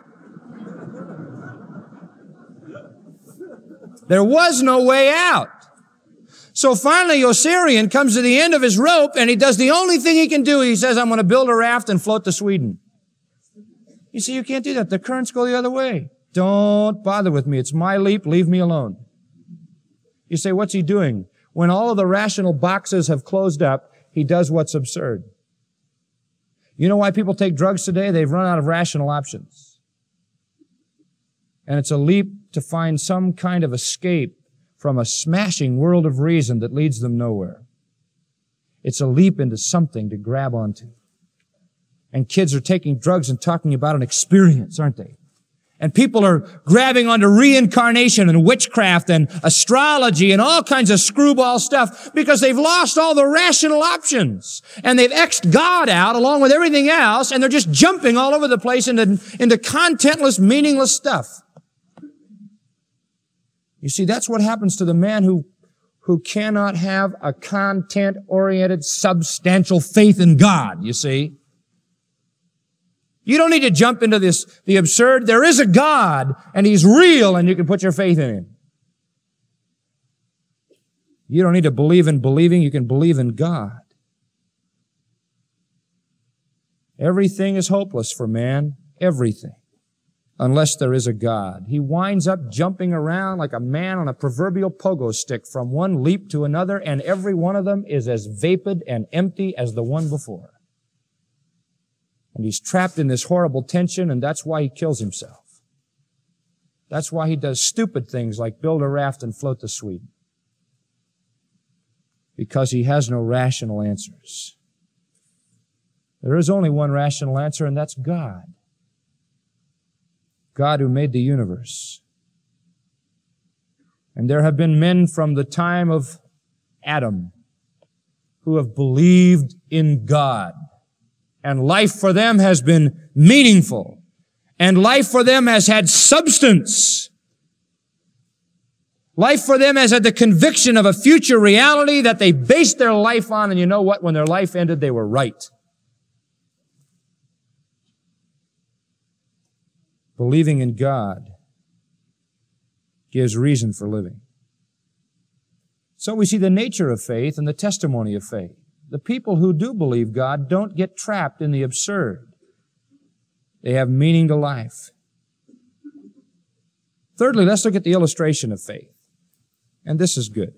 There was no way out. So finally, Yossarian comes to the end of his rope, and he does the only thing he can do. He says, I'm going to build a raft and float to Sweden. You see, you can't do that. The currents go the other way. Don't bother with me. It's my leap. Leave me alone. You say, what's he doing? When all of the rational boxes have closed up, he does what's absurd. You know why people take drugs today? They've run out of rational options. And it's a leap to find some kind of escape from a smashing world of reason that leads them nowhere. It's a leap into something to grab onto. And kids are taking drugs and talking about an experience, aren't they? And people are grabbing onto reincarnation and witchcraft and astrology and all kinds of screwball stuff because they've lost all the rational options. And they've X'd God out along with everything else, and they're just jumping all over the place into contentless, meaningless stuff. You see, that's what happens to the man who cannot have a content-oriented, substantial faith in God, you see. You don't need to jump into the absurd. There is a God, and He's real, and you can put your faith in Him. You don't need to believe in believing. You can believe in God. Everything is hopeless for man. Everything. Unless there is a God. He winds up jumping around like a man on a proverbial pogo stick from one leap to another, and every one of them is as vapid and empty as the one before. And he's trapped in this horrible tension, and that's why he kills himself. That's why he does stupid things like build a raft and float to Sweden. Because he has no rational answers. There is only one rational answer, and that's God. God who made the universe. And there have been men from the time of Adam who have believed in God. And life for them has been meaningful. And life for them has had substance. Life for them has had the conviction of a future reality that they based their life on. And you know what? When their life ended, they were right. Believing in God gives reason for living. So we see the nature of faith and the testimony of faith. The people who do believe God don't get trapped in the absurd. They have meaning to life. Thirdly, let's look at the illustration of faith. And this is good.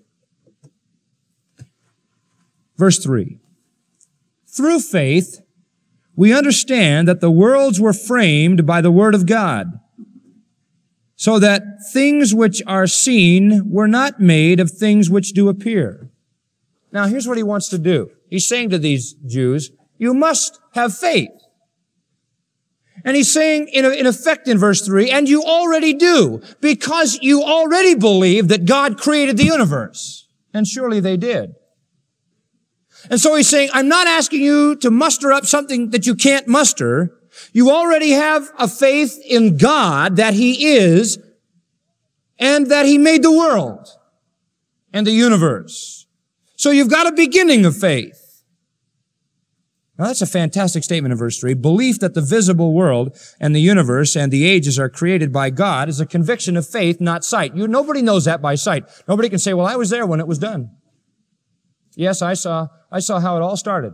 Verse 3. Through faith, we understand that the worlds were framed by the Word of God, so that things which are seen were not made of things which do appear. Now, here's what he wants to do. He's saying to these Jews, you must have faith. And he's saying, in effect, in verse 3, and you already do, because you already believe that God created the universe. And surely they did. And so he's saying, I'm not asking you to muster up something that you can't muster. You already have a faith in God that He is, and that He made the world and the universe. So you've got a beginning of faith. Now that's a fantastic statement in verse 3. Belief that the visible world and the universe and the ages are created by God is a conviction of faith, not sight. Nobody knows that by sight. Nobody can say, well, I was there when it was done. Yes, I saw how it all started.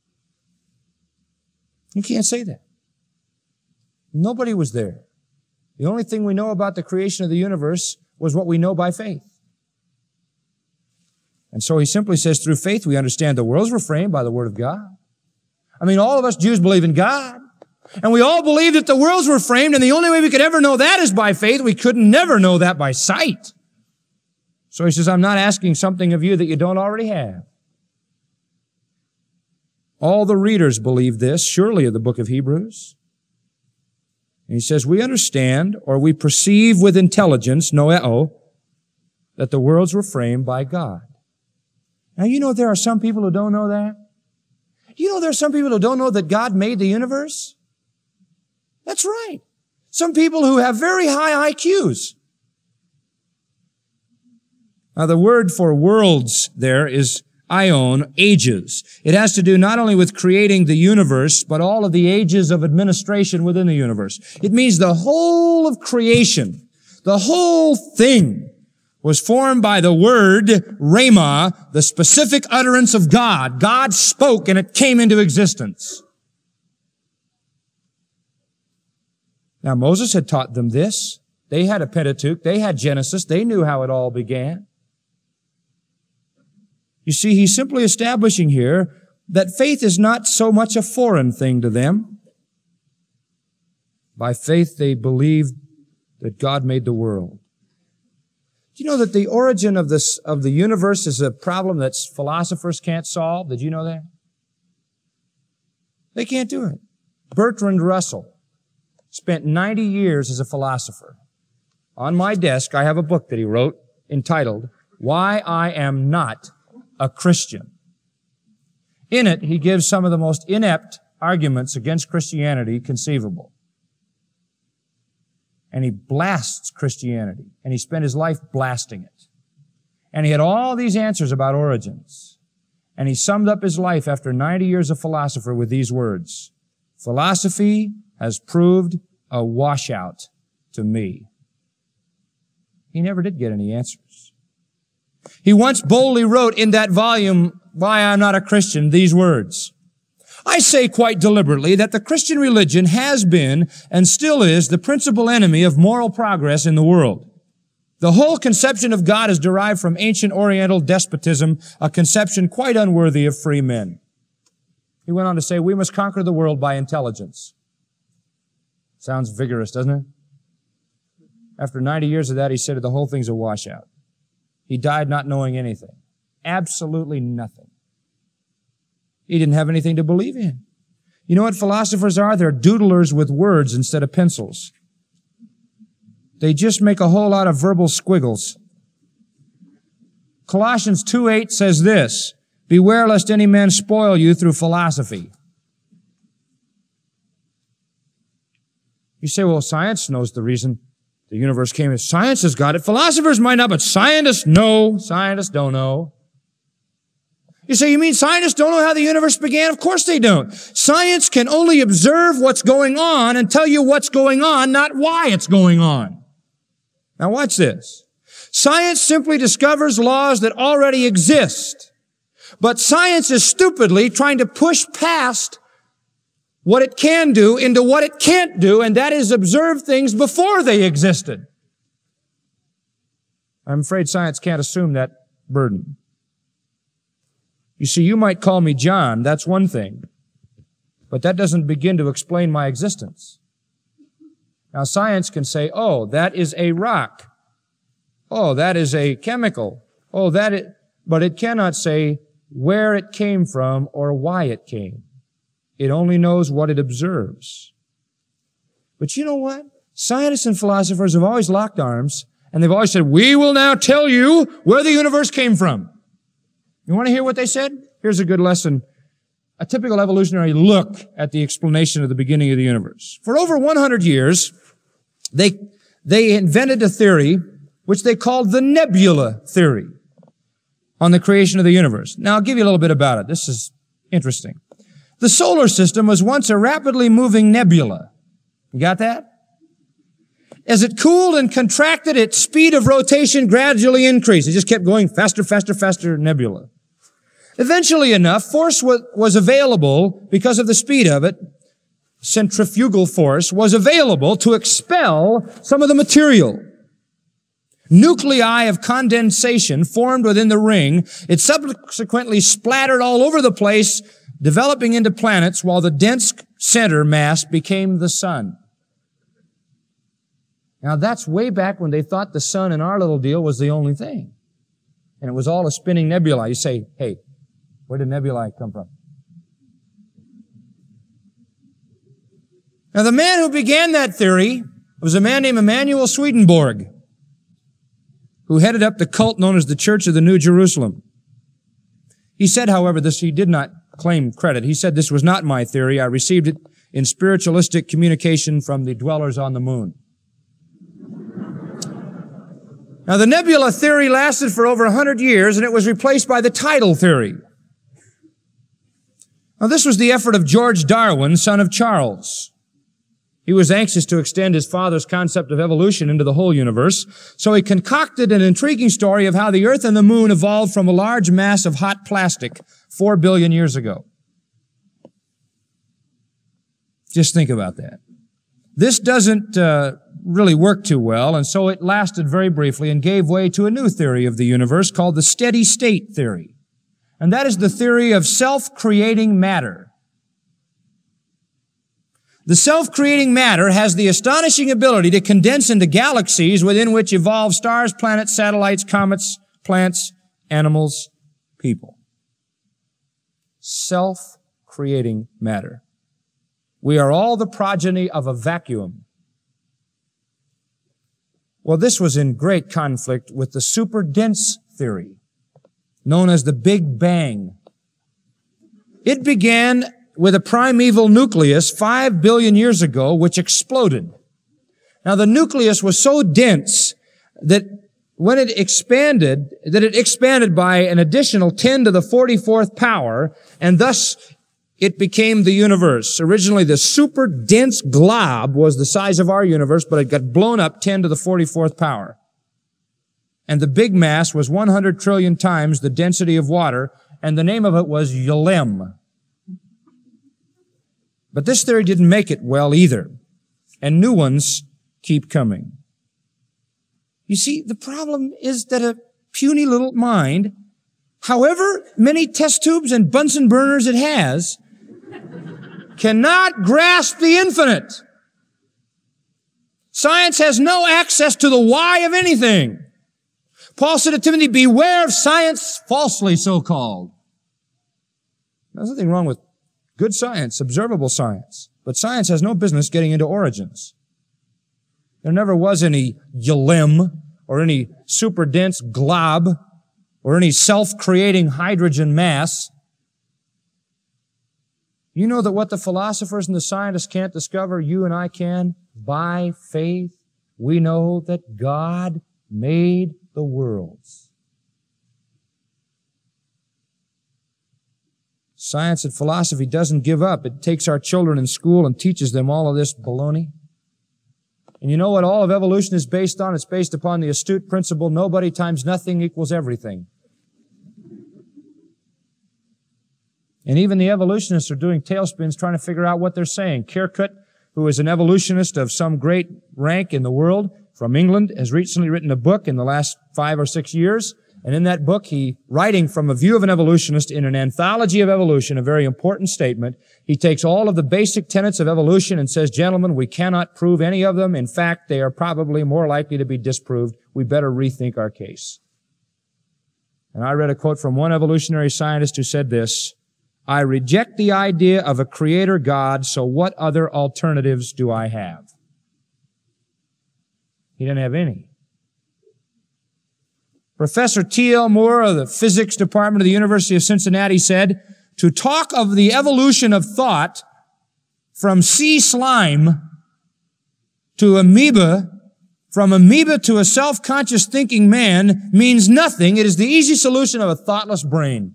You can't say that. Nobody was there. The only thing we know about the creation of the universe was what we know by faith. And so he simply says, through faith we understand the worlds were framed by the Word of God. I mean, all of us Jews believe in God. And we all believe that the worlds were framed, and the only way we could ever know that is by faith. We could never know that by sight. So he says, I'm not asking something of you that you don't already have. All the readers believe this, surely, of the book of Hebrews. And he says, we understand, or we perceive with intelligence, noeo, that the worlds were framed by God. Now, you know there are some people who don't know that? You know there are some people who don't know that God made the universe? That's right. Some people who have very high IQs. Now, the word for worlds there is aion, ages. It has to do not only with creating the universe, but all of the ages of administration within the universe. It means the whole of creation, the whole thing was formed by the word rhema, the specific utterance of God. God spoke and it came into existence. Now, Moses had taught them this. They had a Pentateuch. They had Genesis. They knew how it all began. You see, he's simply establishing here that faith is not so much a foreign thing to them. By faith, they believed that God made the world. Do you know that the origin of the universe is a problem that philosophers can't solve? Did you know that? They can't do it. Bertrand Russell spent 90 years as a philosopher. On my desk, I have a book that he wrote entitled, Why I Am Not a Christian. In it, he gives some of the most inept arguments against Christianity conceivable. And he blasts Christianity. And he spent his life blasting it. And he had all these answers about origins. And he summed up his life after 90 years of philosopher with these words, philosophy has proved a washout to me. He never did get any answers. He once boldly wrote in that volume, Why I'm Not a Christian, these words, I say quite deliberately that the Christian religion has been and still is the principal enemy of moral progress in the world. The whole conception of God is derived from ancient Oriental despotism, a conception quite unworthy of free men. He went on to say, we must conquer the world by intelligence. Sounds vigorous, doesn't it? After 90 years of that, he said the whole thing's a washout. He died not knowing anything. Absolutely nothing. He didn't have anything to believe in. You know what philosophers are? They're doodlers with words instead of pencils. They just make a whole lot of verbal squiggles. Colossians 2:8 says this, beware lest any man spoil you through philosophy. You say, well, science knows the reason the universe came. Science has got it. Philosophers might not, but scientists know. Scientists don't know. You say, you mean scientists don't know how the universe began? Of course they don't. Science can only observe what's going on and tell you what's going on, not why it's going on. Now watch this. Science simply discovers laws that already exist. But science is stupidly trying to push past what it can do into what it can't do, and that is observe things before they existed. I'm afraid science can't assume that burden. You see, you might call me John, that's one thing, but that doesn't begin to explain my existence. Now, science can say, oh, that is a rock. Oh, that is a chemical. Oh, but it cannot say where it came from or why it came. It only knows what it observes. But you know what? Scientists and philosophers have always locked arms, and they've always said, we will now tell you where the universe came from. You want to hear what they said? Here's a good lesson. A typical evolutionary look at the explanation of the beginning of the universe. For over 100 years, they invented a theory which they called the nebula theory on the creation of the universe. Now, I'll give you a little bit about it. This is interesting. The solar system was once a rapidly moving nebula. You got that? As it cooled and contracted, its speed of rotation gradually increased. It just kept going faster, faster, faster, nebula. Eventually enough, force was available because of the speed of it. Centrifugal force was available to expel some of the material. Nuclei of condensation formed within the ring. It subsequently splattered all over the place, developing into planets while the dense center mass became the sun. Now that's way back when they thought the sun in our little deal was the only thing. And it was all a spinning nebula. You say, hey, where did nebulae come from? Now the man who began that theory was a man named Emanuel Swedenborg, who headed up the cult known as the Church of the New Jerusalem. He said, however, he did not claim credit. He said, this was not my theory. I received it in spiritualistic communication from the dwellers on the moon. Now, the nebula theory lasted for over 100 years, and it was replaced by the tidal theory. Now, this was the effort of George Darwin, son of Charles. He was anxious to extend his father's concept of evolution into the whole universe, so he concocted an intriguing story of how the Earth and the Moon evolved from a large mass of hot plastic 4 billion years ago. Just think about that. This doesn't really work too well, and so it lasted very briefly and gave way to a new theory of the universe called the steady state theory. And that is the theory of self-creating matter. The self-creating matter has the astonishing ability to condense into galaxies within which evolve stars, planets, satellites, comets, plants, animals, people. Self-creating matter. We are all the progeny of a vacuum. Well, this was in great conflict with the superdense theory, known as the Big Bang. It began with a primeval nucleus 5 billion years ago, which exploded. Now, the nucleus was so dense that when it expanded by an additional 10 to the 44th power, and thus it became the universe. Originally, the super dense glob was the size of our universe, but it got blown up 10 to the 44th power. And the big mass was 100 trillion times the density of water, and the name of it was Yulem. But this theory didn't make it well either, and new ones keep coming. You see, the problem is that a puny little mind, however many test tubes and Bunsen burners it has, cannot grasp the infinite. Science has no access to the why of anything. Paul said to Timothy, beware of science, falsely so-called. There's nothing wrong with good science, observable science. But science has no business getting into origins. There never was any Yulem or any super dense glob or any self-creating hydrogen mass. You know that what the philosophers and the scientists can't discover, you and I can. By faith, we know that God made the worlds. Science and philosophy doesn't give up. It takes our children in school and teaches them all of this baloney. And you know what all of evolution is based on? It's based upon the astute principle, nobody times nothing equals everything. And even the evolutionists are doing tailspins trying to figure out what they're saying. Kirkut, who is an evolutionist of some great rank in the world from England, has recently written a book in the last 5 or 6 years. And in that book, writing from a view of an evolutionist in an anthology of evolution, a very important statement, he takes all of the basic tenets of evolution and says, gentlemen, we cannot prove any of them. In fact, they are probably more likely to be disproved. We better rethink our case. And I read a quote from one evolutionary scientist who said this, I reject the idea of a creator God, so what other alternatives do I have? He didn't have any. Professor T.L. Moore of the physics department of the University of Cincinnati said, to talk of the evolution of thought from sea slime to amoeba, from amoeba to a self-conscious thinking man means nothing. It is the easy solution of a thoughtless brain.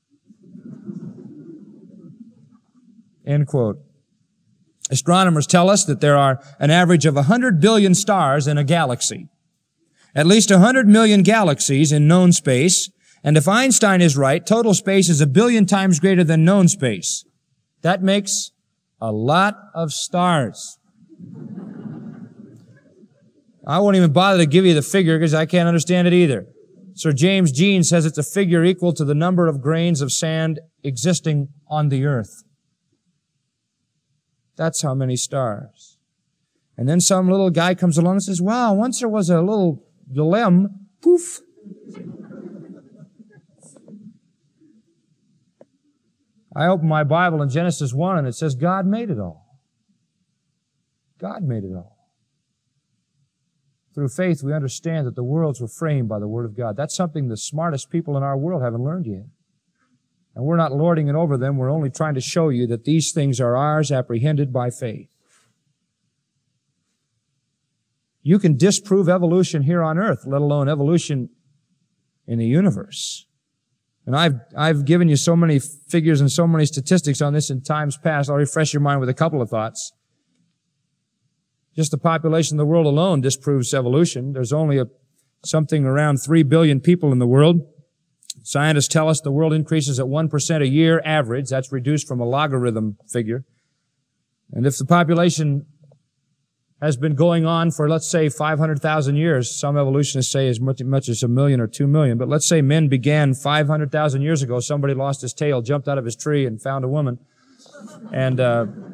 End quote. Astronomers tell us that there are an average of 100 billion stars in a galaxy. At least 100 million galaxies in known space, and if Einstein is right, total space is 1 billion times greater than known space. That makes a lot of stars. I won't even bother to give you the figure because I can't understand it either. Sir James Jean says it's a figure equal to the number of grains of sand existing on the earth. That's how many stars. And then some little guy comes along and says, wow, once there was a little limb, poof. I open my Bible in Genesis 1 and it says God made it all. God made it all. Through faith, we understand that the worlds were framed by the Word of God. That's something the smartest people in our world haven't learned yet. And we're not lording it over them. We're only trying to show you that these things are ours, apprehended by faith. You can disprove evolution here on earth, let alone evolution in the universe. And I've given you so many figures and so many statistics on this in times past. I'll refresh your mind with a couple of thoughts. Just the population of the world alone disproves evolution. There's only something around 3 billion people in the world. Scientists tell us the world increases at 1% a year average. That's reduced from a logarithm figure. And if the population has been going on for, let's say, 500,000 years, some evolutionists say as much as 1 million or 2 million, but let's say men began 500,000 years ago. Somebody lost his tail, jumped out of his tree, and found a woman. And,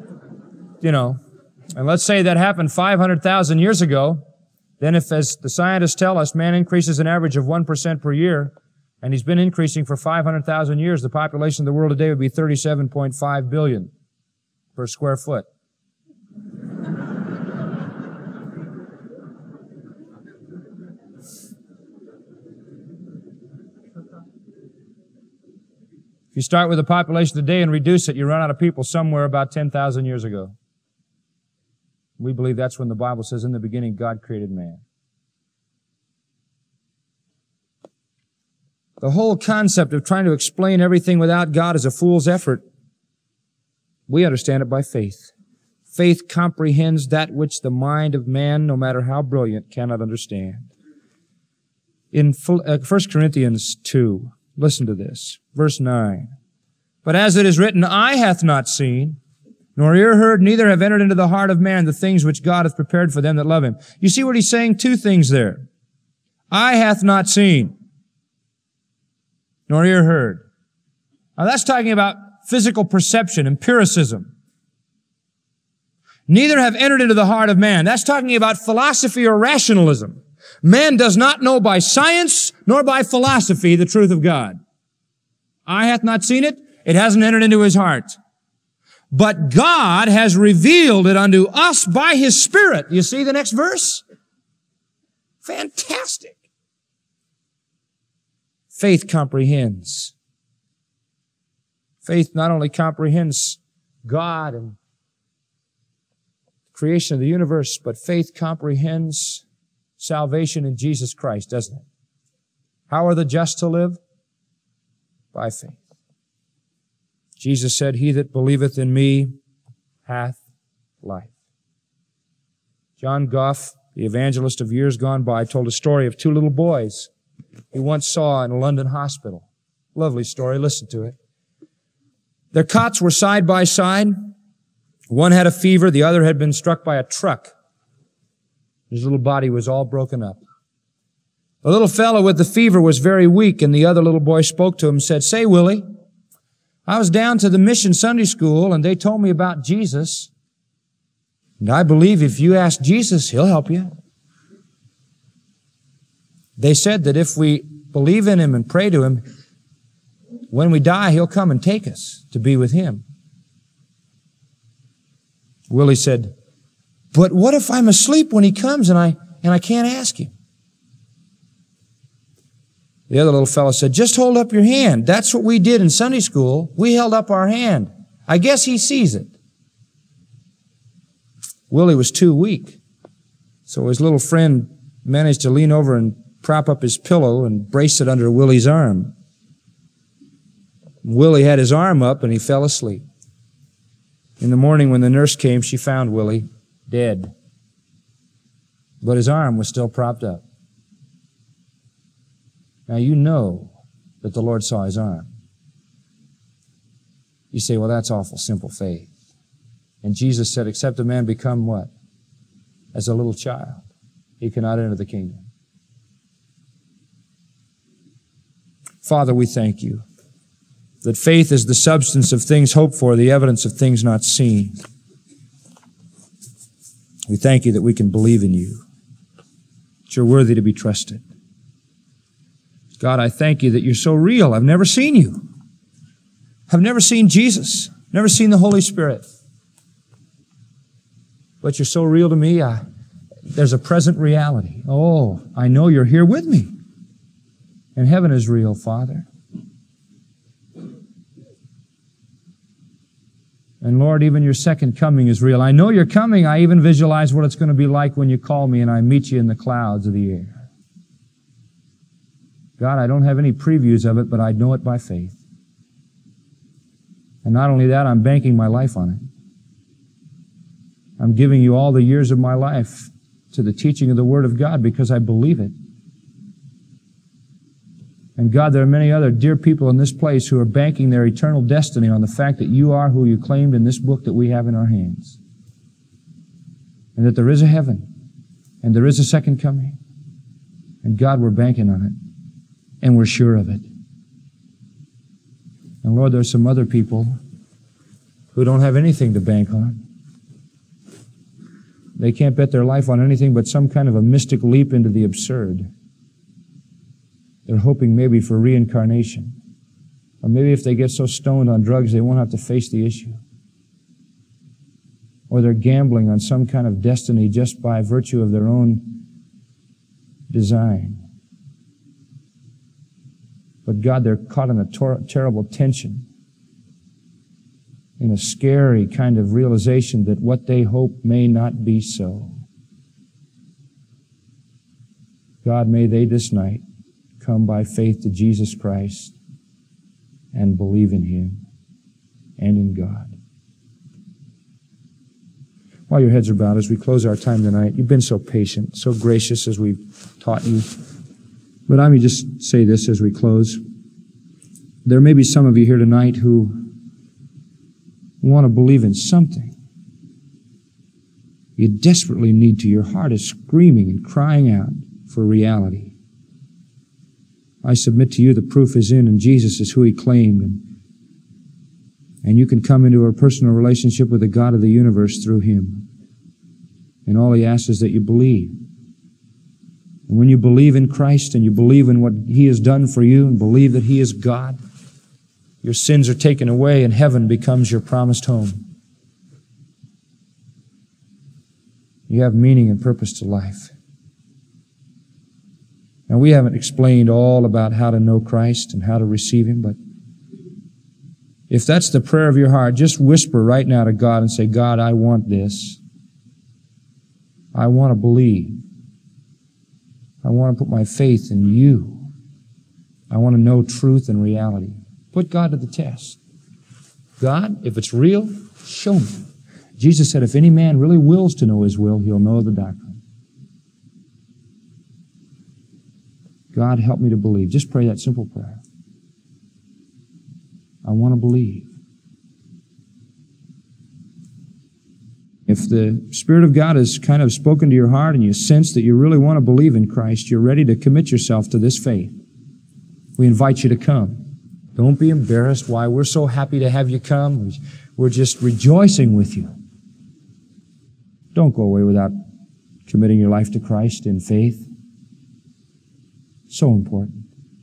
and let's say that happened 500,000 years ago. Then if, as the scientists tell us, man increases an average of 1% per year, and he's been increasing for 500,000 years, the population of the world today would be 37.5 billion per square foot. If you start with the population today and reduce it, you run out of people somewhere about 10,000 years ago. We believe that's when the Bible says, in the beginning, God created man. The whole concept of trying to explain everything without God is a fool's effort. We understand it by faith. Faith comprehends that which the mind of man, no matter how brilliant, cannot understand. In 1 Corinthians 2, listen to this, verse 9. But as it is written, eye hath not seen, nor ear heard, neither have entered into the heart of man the things which God hath prepared for them that love Him. You see what he's saying? Two things there. Eye hath not seen, nor ear heard. Now that's talking about physical perception, empiricism. Neither have entered into the heart of man. That's talking about philosophy or rationalism. Man does not know by science nor by philosophy the truth of God. Eye hath not seen it. It hasn't entered into his heart. But God has revealed it unto us by His Spirit. You see the next verse? Fantastic. Faith comprehends. Faith not only comprehends God and creation of the universe, but faith comprehends salvation in Jesus Christ, doesn't it? How are the just to live? By faith. Jesus said, he that believeth in me hath life. John Goff, the evangelist of years gone by, told a story of two little boys he once saw in a London hospital. Lovely story. Listen to it. Their cots were side by side. One had a fever. The other had been struck by a truck. His little body was all broken up. The little fellow with the fever was very weak, and the other little boy spoke to him and said, say, Willie, I was down to the mission Sunday school, and they told me about Jesus. And I believe if you ask Jesus, He'll help you. They said that if we believe in Him and pray to Him, when we die, He'll come and take us to be with Him. Willie said, but what if I'm asleep when He comes and I can't ask Him? The other little fellow said, just hold up your hand. That's what we did in Sunday school. We held up our hand. I guess He sees it. Willie was too weak, so his little friend managed to lean over and prop up his pillow and brace it under Willie's arm. Willie had his arm up and he fell asleep. In the morning when the nurse came, she found Willie dead. But his arm was still propped up. Now you know that the Lord saw his arm. You say, well, that's awful simple faith. And Jesus said, except a man become what? As a little child, he cannot enter the kingdom. Father, we thank you that faith is the substance of things hoped for, the evidence of things not seen. We thank you that we can believe in you, that you're worthy to be trusted. God, I thank you that you're so real. I've never seen you. I've never seen Jesus, never seen the Holy Spirit. But you're so real to me, there's a present reality. Oh, I know you're here with me. And heaven is real, Father. And Lord, even your second coming is real. I know you're coming. I even visualize what it's going to be like when you call me and I meet you in the clouds of the air. God, I don't have any previews of it, but I know it by faith. And not only that, I'm banking my life on it. I'm giving you all the years of my life to the teaching of the Word of God because I believe it. And God, there are many other dear people in this place who are banking their eternal destiny on the fact that you are who you claimed in this book that we have in our hands. And that there is a heaven, and there is a second coming. And God, we're banking on it, and we're sure of it. And Lord, there's some other people who don't have anything to bank on. They can't bet their life on anything but some kind of a mystic leap into the absurd. They're hoping maybe for reincarnation. Or maybe if they get so stoned on drugs, they won't have to face the issue. Or they're gambling on some kind of destiny just by virtue of their own design. But God, they're caught in a terrible tension, in a scary kind of realization that what they hope may not be so. God, may they this night come by faith to Jesus Christ and believe in Him and in God. While your heads are bowed as we close our time tonight, you've been so patient, so gracious as we've taught you. But I may just say this as we close. There may be some of you here tonight who want to believe in something. You desperately need to. Your heart is screaming and crying out for reality. I submit to you the proof is in, and Jesus is who He claimed. And you can come into a personal relationship with the God of the universe through Him. And all He asks is that you believe. And when you believe in Christ and you believe in what He has done for you and believe that He is God, your sins are taken away and heaven becomes your promised home. You have meaning and purpose to life. Now, we haven't explained all about how to know Christ and how to receive Him, but if that's the prayer of your heart, just whisper right now to God and say, God, I want this. I want to believe. I want to put my faith in you. I want to know truth and reality. Put God to the test. God, if it's real, show me. Jesus said, if any man really wills to know his will, he'll know the doctrine. God, help me to believe. Just pray that simple prayer. I want to believe. If the Spirit of God has kind of spoken to your heart and you sense that you really want to believe in Christ, you're ready to commit yourself to this faith, we invite you to come. Don't be embarrassed. Why, we're so happy to have you come. We're just rejoicing with you. Don't go away without committing your life to Christ in faith. So important.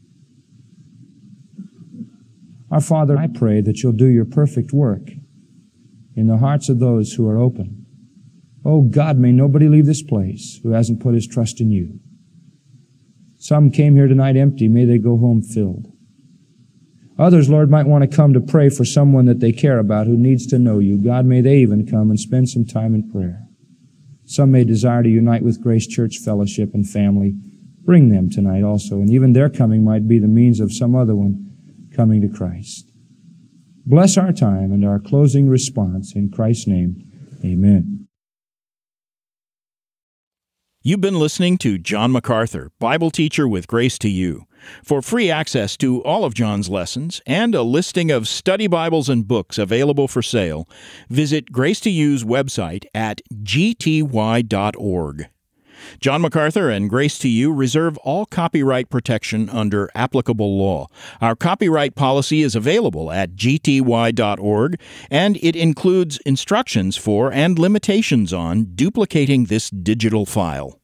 Our Father, I pray that you'll do your perfect work in the hearts of those who are open. Oh God, may nobody leave this place who hasn't put his trust in you. Some came here tonight empty. May they go home filled. Others, Lord, might want to come to pray for someone that they care about who needs to know you. God, may they even come and spend some time in prayer. Some may desire to unite with Grace Church fellowship and family. Bring them tonight also, and even their coming might be the means of some other one coming to Christ. Bless our time and our closing response. In Christ's name, amen. You've been listening to John MacArthur, Bible teacher with Grace to You. For free access to all of John's lessons and a listing of study Bibles and books available for sale, visit Grace to You's website at gty.org. John MacArthur and Grace to You reserve all copyright protection under applicable law. Our copyright policy is available at gty.org, and it includes instructions for and limitations on duplicating this digital file.